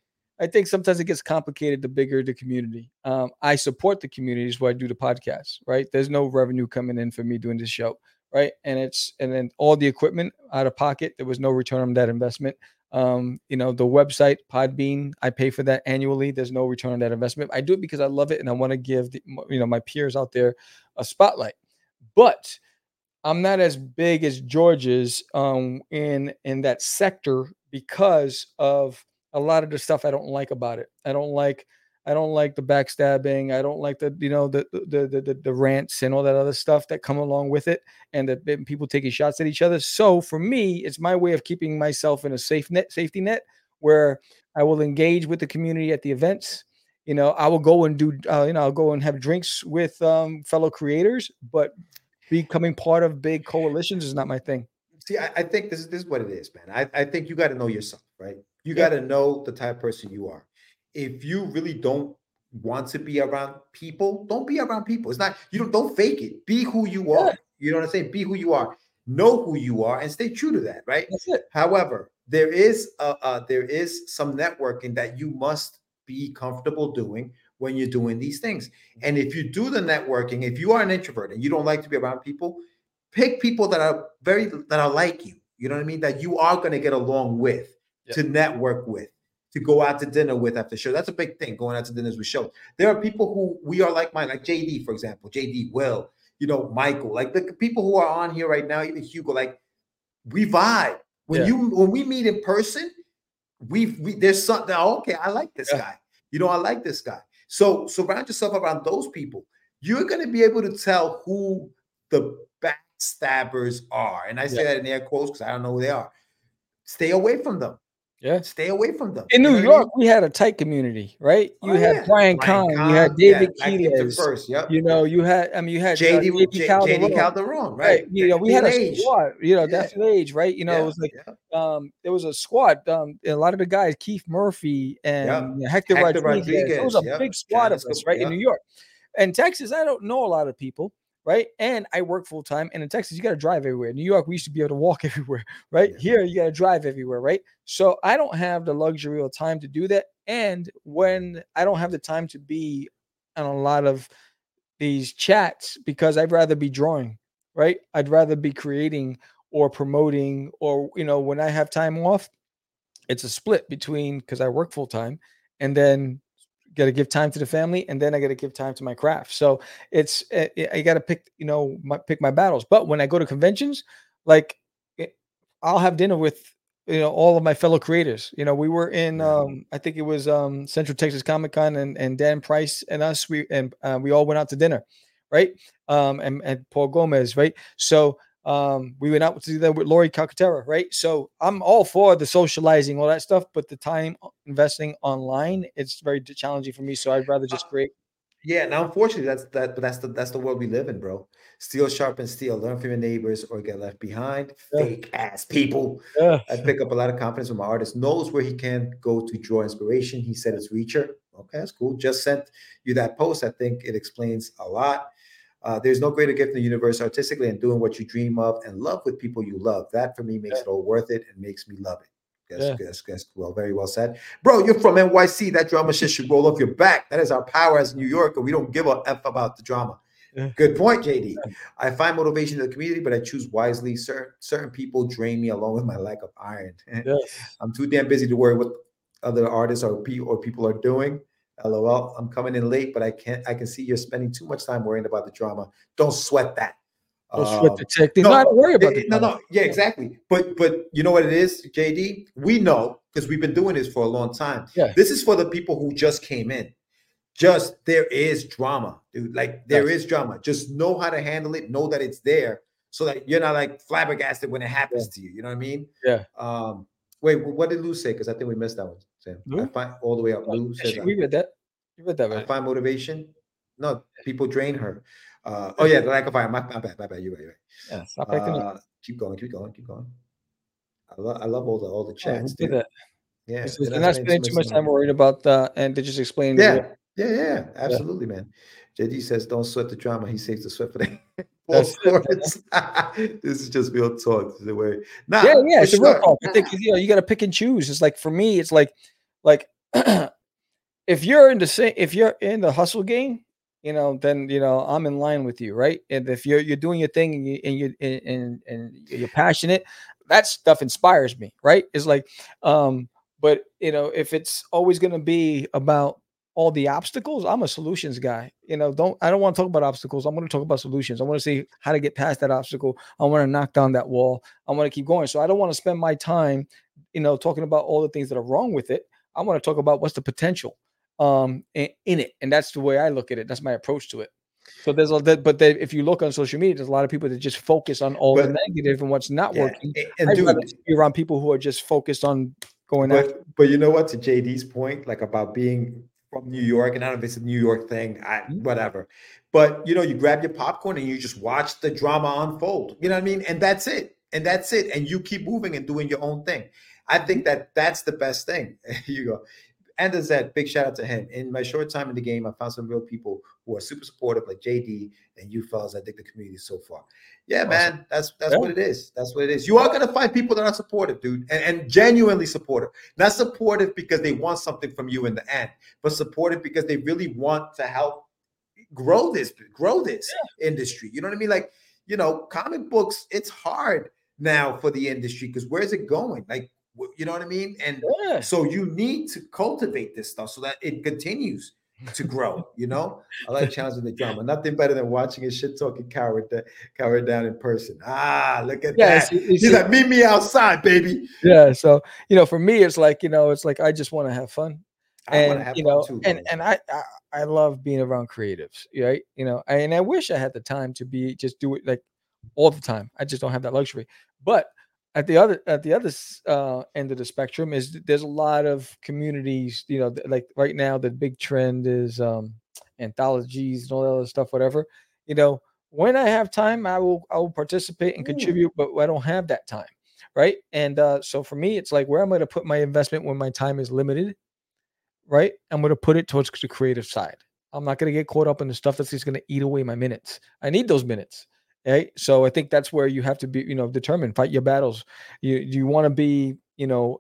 I think sometimes it gets complicated the bigger the community. Um, I support the communities where I do the podcast, right? There's no revenue coming in for me doing this show, right? And it's and then all the equipment out of pocket. There was no return on that investment. Um, you know, the website Podbean, I pay for that annually. There's no return on that investment. I do it because I love it and I want to give the, you know, my peers out there a spotlight. But I'm not as big as George is um, in in that sector because of a lot of the stuff I don't like about it. I don't like I don't like the backstabbing. I don't like the you know the the the the, the rants and all that other stuff that come along with it, and the people taking shots at each other. So for me, it's my way of keeping myself in a safe net, safety net, where I will engage with the community at the events. You know, I will go and do uh, you know I'll go and have drinks with um, fellow creators, but becoming part of big coalitions is not my thing. See, I, I think this is this is what it is, man. I, I think you got to know yourself, right? You got to know the type of person you are. If you really don't want to be around people, don't be around people. It's not, you don't, don't fake it. Be who you are. Yeah. You know what I'm saying? Be who you are. Know who you are and stay true to that, right? That's it. However, there is a, uh, there is some networking that you must be comfortable doing when you're doing these things. And if you do the networking, if you are an introvert and you don't like to be around people, pick people that are very, that are like you. You know what I mean? That you are going to get along with. Yep. To network with, to go out to dinner with after show. That's a big thing, going out to dinners with shows. There are people who we are like mine, like J D, for example, J D, Will, you know, Michael, like the people who are on here right now, even Hugo, like we vibe. When yeah. you when we meet in person, we we there's something, okay, I like this yeah. guy. You know, I like this guy. So surround yourself around those people. You're going to be able to tell who the backstabbers are. And I say yeah. that in air quotes because I don't know who they are. Stay away from them. Yeah, stay away from them. In New you know York, I mean? We had a tight community, right? You oh, had yeah. Brian Kahn, you had David yeah, Quiles. First, yep. You know, you had I mean, you had J D, uh, J D Calderon, Calderon, right? right? You know, we had a age. squad. You know, yeah. that's the age, right? You know, yeah. it was like yeah. um, there was a squad. Um, a lot of the guys, Keith Murphy and yep. you know, Hector, Hector Rodriguez. Rodriguez. It was a yep. big squad Janice, of us, right, yep. in New York. And Texas, I don't know a lot of people. Right. And I work full time. And in Texas, you got to drive everywhere. In New York, we used to be able to walk everywhere. Right. Yeah. Here, you got to drive everywhere. Right. So I don't have the luxury or time to do that. And when I don't have the time to be on a lot of these chats, because I'd rather be drawing. Right. I'd rather be creating or promoting, or, you know, when I have time off, it's a split between, because I work full time and then got to give time to the family, and then I got to give time to my craft. So it's I got to pick, you know, my, pick my battles. But when I go to conventions, like it, I'll have dinner with, you know, all of my fellow creators. You know, we were in, um, I think it was um, Central Texas Comic Con, and and Dan Price and us, we and uh, we all went out to dinner, right? Um, and and Paul Gomez, right? So. Um, we went out to do that with Lori Calcaterra, right? So I'm all for the socializing, all that stuff, but the time investing online, it's very challenging for me. So I'd rather just create. Yeah, now unfortunately, that's that, but that's the that's the world we live in, bro. Steel sharpens steel. Learn from your neighbors or get left behind. Yeah. Fake ass people. Yeah. I pick up a lot of confidence when my artist knows where he can go to draw inspiration. He said it's Reacher. Okay, that's cool. Just sent you that post. I think it explains a lot. Uh, there's no greater gift in the universe artistically and doing what you dream of and love with people you love. That for me makes yeah. it all worth it and makes me love it. That's, yeah. that's, that's well, very well said. Bro, you're from N Y C. That drama shit should roll off your back. That is our power as New Yorker. We don't give a F about the drama. Yeah. Good point, J D. I find motivation in the community, but I choose wisely. Certain, certain people drain me along with my lack of iron. Yes. I'm too damn busy to worry what other artists or people, or people are doing. LOL, I'm coming in late, but I can't. I can see you're spending too much time worrying about the drama. Don't sweat that. Don't um, sweat the tech. No, not worry about it. No, no, yeah, exactly. But but you know what it is, J D? We know because we've been doing this for a long time. Yeah. This is for the people who just came in. Just there is drama, dude. Like there yes. is drama. Just know how to handle it. Know that it's there, so that you're not like flabbergasted when it happens yeah. to you. You know what I mean? Yeah. Um. Wait, what did Lou say? Because I think we missed that one. Sam. Lou? I find all the way up. Lou said we read that. You read that, right? I find motivation. No, people drain her. Uh, oh yeah, the lack of fire. My, my bad, my bad. You're right, you're right. Yeah, stop acting uh, keep going, keep going, keep going. I love, I love all the all the chats. Oh, that. Yeah, they're not spending too much time worrying about that, and they just explain. Yeah, Yeah, yeah, absolutely, man. J D says, "Don't sweat the drama. He saves the sweat for the ball That's it. sports." This is just real talk. This is the way. Yeah, Nah, yeah, for it's a real sure. talk. I think you know you got to pick and choose. It's like for me, it's like like if you're in the same if you're in the hustle game, you know, then you know I'm in line with you, right? And if you're you're doing your thing and you and you and and, and you're passionate, that stuff inspires me, right? It's like, um, but you know, if it's always going to be about all the obstacles, I'm a solutions guy. You know, don't I don't want to talk about obstacles. I'm going to talk about solutions. I want to see how to get past that obstacle. I want to knock down that wall. I want to keep going. So I don't want to spend my time, you know, talking about all the things that are wrong with it. I want to talk about what's the potential um in, in it, and that's the way I look at it. That's my approach to it. So there's a that, but then if you look on social media, there's a lot of people that just focus on all But the negative and what's not yeah, working. a- and I'd rather dude, be around people who are just focused on going after. but but you know what? To J D's point, like about being from New York, and I don't know if it's a New York thing, I Mhm. whatever. But you know, you grab your popcorn and you just watch the drama unfold. You know what I mean? And that's it. And that's it. And you keep moving and doing your own thing. I think that that's the best thing. You go. And that big shout out to him. In my short time in the game, I found some real people who are super supportive, like J D and you fellas. I think the community so far. Yeah, Awesome. man, that's that's Yeah. what it is. That's what it is. You are gonna find people that are supportive, dude, and, and genuinely supportive. Not supportive because they want something from you in the end, but supportive because they really want to help grow this, grow this industry. You know what I mean? Like, you know, comic books, it's hard now for the industry because where's it going? Like, wh- you know what I mean? And Yeah. so you need to cultivate this stuff so that it continues to grow. You know, I like challenging the drama. Nothing better than watching a shit talking coward that coward down in person. Ah, look at Yeah, that. it's- it's- He's like, meet me outside, baby. Yeah. So, you know, for me, it's like, you know, it's like I just want to have fun. I want to And have you fun know, too. and bro. and I, I I love being around creatives, right? You know, and I wish I had the time to be just do it like all the time. I just don't have that luxury. But at the other at the other s- uh, end of the spectrum is th- there's a lot of communities. You know, th- like right now the big trend is um, anthologies and all that other stuff. Whatever. You know, when I have time, I will I will participate and Ooh. contribute. But I don't have that time, right? And uh, so for me, it's like where I'm going to put my investment when my time is limited, right? I'm going to put it towards the creative side. I'm not going to get caught up in the stuff that's just going to eat away my minutes. I need those minutes, right? So I think that's where you have to be, you know, determined, fight your battles. You you want to be, you know,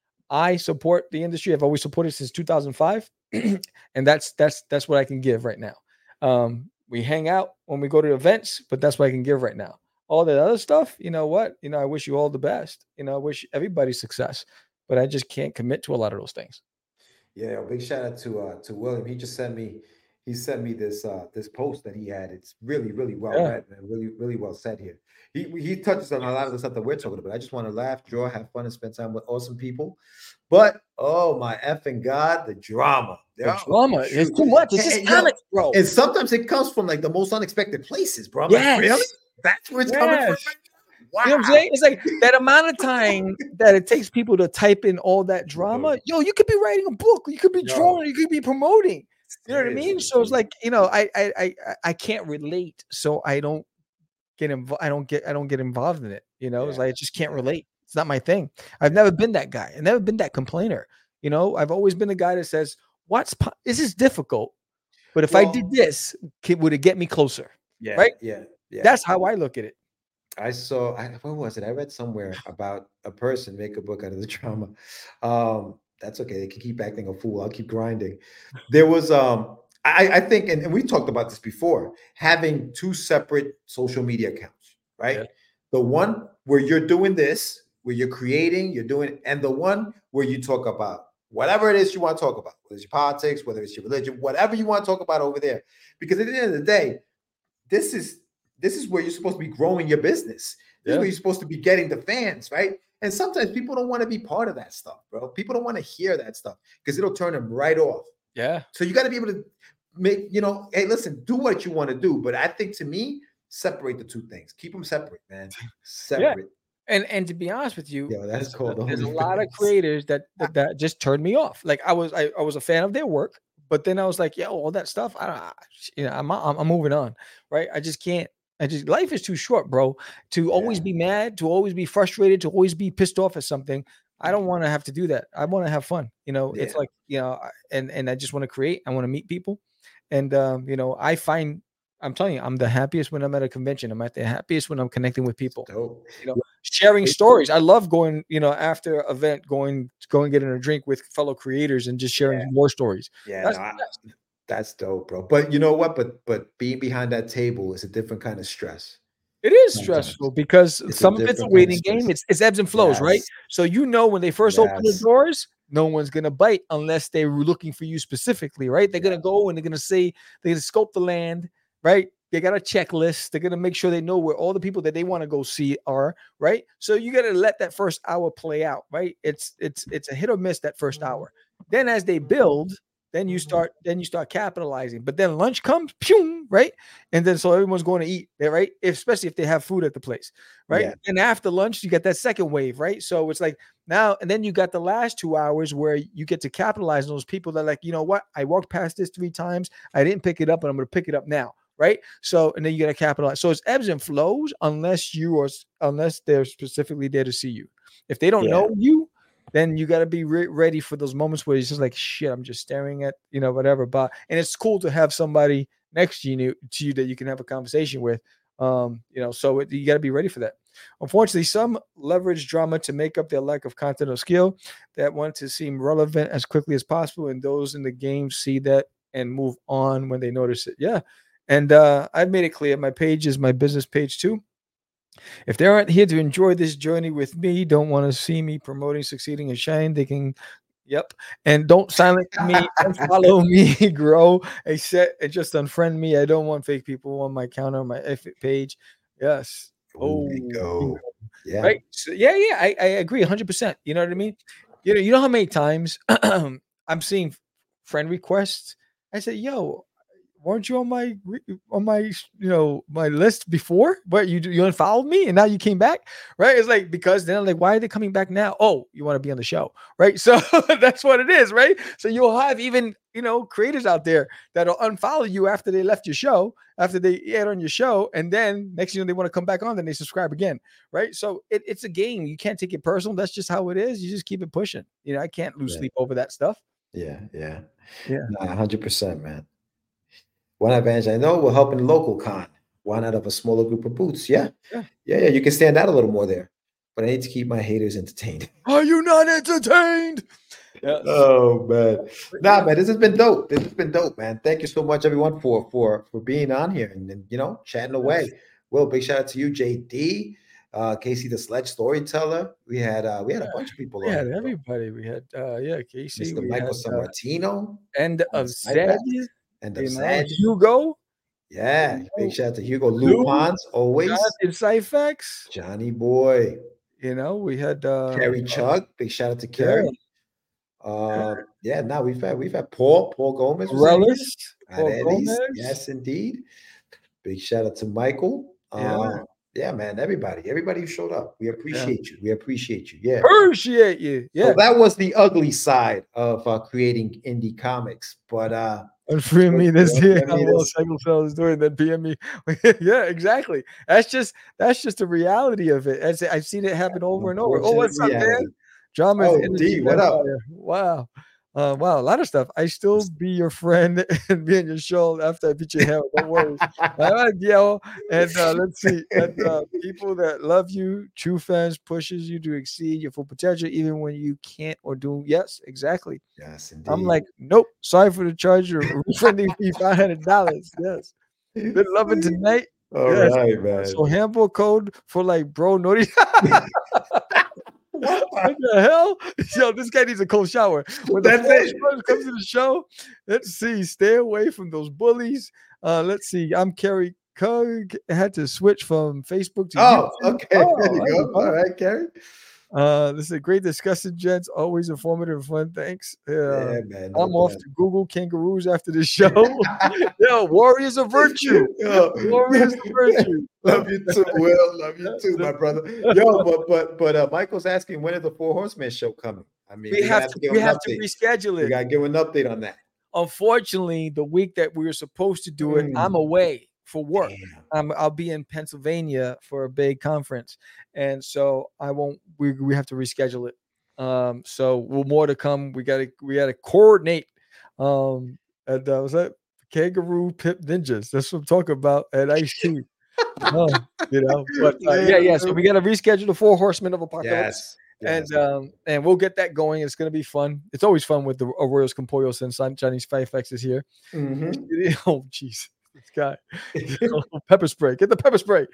I support the industry. I've always supported since two thousand five, and that's that's that's what I can give right now. Um, we hang out when we go to events, but that's what I can give right now. All that other stuff, you know what? You know, I wish you all the best. You know, I wish everybody success, but I just can't commit to a lot of those things. Yeah, big shout out to uh to William. He just sent me he sent me this uh this post that he had. It's really, really well Yeah. read, man. Really, really well said here. He he touches on a lot of the stuff that we're talking about. I just want to laugh, draw, have fun, and spend time with awesome people. But oh my effing God, the drama. The Oh, drama is shoot. too much. It's And- just and, yo, comics, bro. and sometimes it comes from like the most unexpected places, bro. I'm like, really? Yes. That's where it's coming from? Yes. Wow. You know what I'm saying? It's like that amount of time that it takes people to type in all that drama. Yo, you could be writing a book, you could be Yo. drawing, you could be promoting. You know what I mean? Seriously, So it's dude. like, you know, I I I I- I can't relate, so I don't get involved. I don't get I don't get involved in it. You know, it's Yeah. like I just can't Yeah. relate. It's not my thing. I've Yeah. never been that guy. I've never been that complainer. You know, I've always been the guy that says, "What's po- this is difficult, but if I did Well, this, c- would it get me closer?" yeah, Right? yeah, yeah. That's how I look at it. I saw, I, what was it? I read somewhere about a person make a book out of the drama. Um, that's okay. They can keep acting a fool. I'll keep grinding. There was, um, I, I think, and, and we talked about this before, having two separate social media accounts, right? Yeah. The one where you're doing this, where you're creating, you're doing, and the one where you talk about whatever it is you want to talk about, whether it's your politics, whether it's your religion, whatever you want to talk about over there. Because at the end of the day, this is this is where you're supposed to be growing your business. This Yeah. is where you're supposed to be getting the fans, right? And sometimes people don't want to be part of that stuff, bro. People don't want to hear that stuff because it'll turn them right off. Yeah. So you got to be able to make, you know, hey, listen, do what you want to do. But I think to me, separate the two things. Keep them separate, man. Separate. And and to be honest with you, Yeah, that's there's, called there's a lot of OnlyFans. creators that, that that just turned me off. Like I was I, I was a fan of their work, but then I was like, yo, all that stuff, I don't, you know, I'm I'm, I'm moving on, right? I just can't. I just life is too short, bro. To always Yeah. be mad, to always be frustrated, to always be pissed off at something. I don't want to have to do that. I want to have fun. You know, it's Yeah. like, you know, I- and and I just want to create. I want to meet people, and um, you know, I find I'm telling you, I'm the happiest when I'm at a convention. I'm at the happiest when I'm connecting with people. Dope. You know, sharing stories. I love going, you know, after an event, going going getting a drink with fellow creators and just sharing Yeah. more stories. Yeah, That's no, the I- best. that's dope, bro. But you know what? But but being behind that table is a different kind of stress. It is Sometimes. stressful because It's a some of it's a different kind of waiting game. stress. It's it's ebbs and flows, right? Yes. So you know when they first open the Yes. doors, no one's gonna bite unless they're looking for you specifically, right? They're gonna Yeah. go and they're gonna say they're gonna scope the land, right? They got a checklist. They're gonna make sure they know where all the people that they want to go see are, right? So you gotta let that first hour play out, right? It's it's it's a hit or miss that first hour. Then as they build, then you start then you start capitalizing. But then lunch comes, pew, right? And then so everyone's going to eat, yeah, right? Especially if they have food at the place, right? Yeah. And after lunch, you get that second wave, right? So it's like now, and then you got the last two hours where you get to capitalize on those people that are like, you know what? I walked past this three times. I didn't pick it up, and I'm going to pick it up now, right? So, and then you got to capitalize. So it's ebbs and flows unless you are, unless they're specifically there to see you. If they don't Yeah. know you, then you got to be re- ready for those moments where it's just like, shit, I'm just staring at, you know, whatever. But, and it's cool to have somebody next to you, to you that you can have a conversation with. Um, you know, so it, you got to be ready for that. Unfortunately, some leverage drama to make up their lack of content or skill that want to seem relevant as quickly as possible. And those in the game see that and move on when they notice it. Yeah. And uh, I've made it clear. My page is my business page too. If they aren't here to enjoy this journey with me, don't want to see me promoting, succeeding, and shining, they can, yep. And don't silence me, don't follow me, grow a set, and just unfriend me. I don't want fake people on my counter, on my F page. Yes. Oh, Oh, go. Yeah. right. So, yeah, yeah, I, I agree one hundred percent. You know what I mean? You know, you know how many times I'm seeing friend requests. I said, yo, weren't you on my on my you know my list before? But you you unfollowed me and now you came back, right? It's like, because then I'm like, why are they coming back now? Oh, you want to be on the show, right? So that's what it is, right? So you'll have even you know creators out there that'll unfollow you after they left your show, after they aired on your show, and then next thing you know they want to come back on, then they subscribe again, right? So it, it's a game. You can't take it personal. That's just how it is. You just keep it pushing. You know, I can't lose Yeah. sleep over that stuff. Yeah, yeah. Yeah. Nah, one hundred percent, man. One advantage I know, we're helping local con. Why not of a smaller group of boots? Yeah. Yeah. Yeah, yeah. You can stand out a little more there. But I need to keep my haters entertained. Are you not entertained? Yes. Oh man. Nah, man, this has been dope. This has been dope, man. Thank you so much, everyone, for for for being on here and, and you know chatting away. Will, big shout out to you, J D, uh, Casey the Sledge Storyteller. We had uh we had a bunch of people We on had here, bro. everybody. We had uh yeah, Casey. Mister We Michael had, San uh, Martino End of and Zed, and you of know, Zed. Hugo, Yeah, you know, big shout out to Hugo Lou, Lupons, always. Jonathan Syphax. Johnny Boy, You know, we had uh Kerry Chug. Big shout out to yeah, Kerry. Uh, yeah, now we've had we've had Paul Paul Gomez. was in here. Relish, Paul At Eddie's. Gomez. Yes, indeed. Big shout out to Michael. Yeah. Uh, yeah, man. Everybody, everybody who showed up, we appreciate you. We appreciate you. Yeah. Appreciate you. Yeah. So that was the ugly side of uh, creating indie comics, but uh, And free me this Yeah, year. free me How well this- Cycle Cell is doing that. P M me. Yeah, exactly. That's just that's just the reality of it. As I've seen it happen over and over. Oh, what's up, Unfortunate man? reality. Drama's Oh, Energy D, what up? Vampire. Wow. Uh, wow, a lot of stuff. I still be your friend and be on your show after I beat your hair. Don't worry. All right, yo. And uh, let's see. And uh, people that love you, true fans, pushes you to exceed your full potential, even when you can't or do. Yes, exactly. Yes, indeed. I'm like, nope. Sorry for the charge. Your refunding fee five hundred dollars. Yes. Been loving tonight. All right, Yes. man. So handbook code for like bro naughty. What the hell? Yo, this guy needs a cold shower. When the That's Force it. Run comes to the show, let's see. Stay away from those bullies. Uh, let's see. I'm Kerry Cug. Had to switch from Facebook to Oh, YouTube. okay. Oh, there you there you go. go. All right, Kerry. Uh, this is a great discussion, gents. Always informative and fun. Thanks. Yeah. Yeah, man. no I'm off doubt. to Google kangaroos after the show. Yo, warriors of virtue. Yo, Warriors of virtue. Love you too, Will. Love you too, my brother. Yo, but but but uh, Michael's asking when is the Four Horsemen show coming? I mean, We have to give we him have an to update. reschedule We it. gotta give an update on that. Unfortunately, the week that we were supposed to do it, I'm Mm. away for work. Damn. I'm, I'll be in Pennsylvania for a big conference, and so I won't. We we have to reschedule it. Um, so we'll more to come. We gotta we gotta coordinate. Um, and uh, was that Kangaroo Pip Ninjas? That's what I'm talking about at Ice T. Oh, you know, but uh, yeah, yeah. So we got to reschedule the Four Horsemen of Apocalypse, Yes. yes. and um, and we'll get that going. It's going to be fun. It's always fun with the Arroyos Compollos and Sun Chinese Firefax is here. Mhm. Oh, jeez, this guy, oh, pepper spray. Get the pepper spray.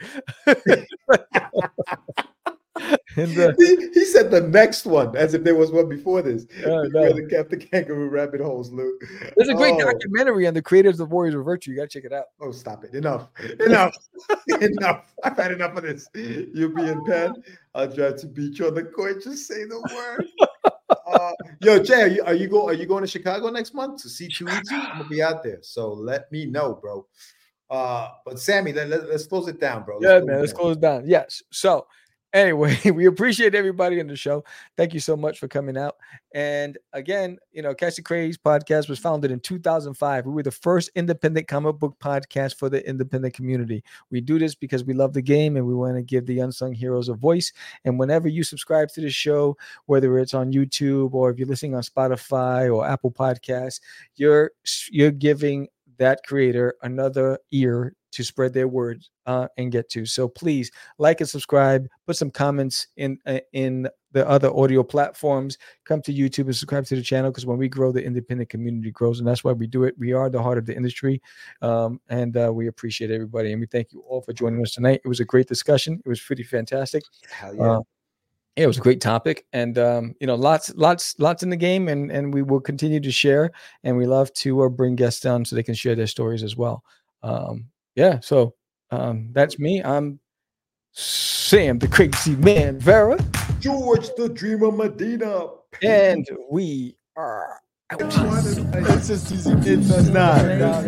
and, uh, he, he said the next one as if there was one before this. Uh, You no. really kept the kangaroo rabbit holes, Lou. There's a great Oh. documentary on the creators of Warriors of Virtue. You got to check it out. Oh, stop it. Enough. Enough. Enough. I've had enough of this. You'll be in pen. I'll try to beat you on the court. Just say the word. Uh, yo, Jay, are you, are you go are you going to Chicago next month to see Chuichi? I'm gonna be out there. So let me know, bro. Uh, but Sammy, let, let, let's close it down, bro. Let's Yeah, close man. it Let's down. close it down. Yes. So anyway, we appreciate everybody in the show. Thank you so much for coming out. And again, you know, Catch the Craze podcast was founded in two thousand five. We were the first independent comic book podcast for the independent community. We do this because we love the game and we want to give the unsung heroes a voice. And whenever you subscribe to the show, whether it's on YouTube or if you're listening on Spotify or Apple Podcasts, you're you're giving that creator another ear to spread their words uh, and get to. So please like and subscribe, put some comments in uh, in the other audio platforms, come to YouTube and subscribe to the channel, because when we grow, the independent community grows, and that's why we do it. We are the heart of the industry, um, and uh, we appreciate everybody, and we thank you all for joining us tonight. It was a great discussion. It was pretty fantastic. Hell yeah. Uh, yeah, it was a great topic, and um, you know, lots, lots, lots in the game, and and we will continue to share, and we love to uh, bring guests on so they can share their stories as well. Um, yeah, so um, that's me. I'm Sam, the Crazy Man Vera, George the Dreamer Medina. and we are out. It's just easy. It's not.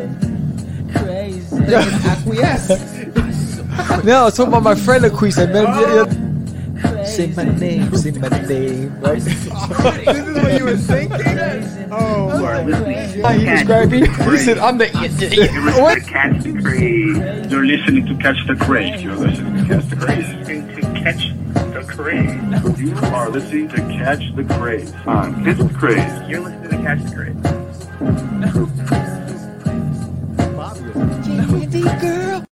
Crazy. Acquiesce. No, I was talking about my friend Aquise. I met Oh. him. Say my name, say my name, right? This is what you were thinking? Oh, my How you describe me? He said, I'm the what? Catch the Craze. You're listening to Catch the Craze. You're listening to Catch the Craze. To Catch the Craze. You are listening to Catch the Craze on Catch the Craze. You're listening to Catch the Craze. Candy girl.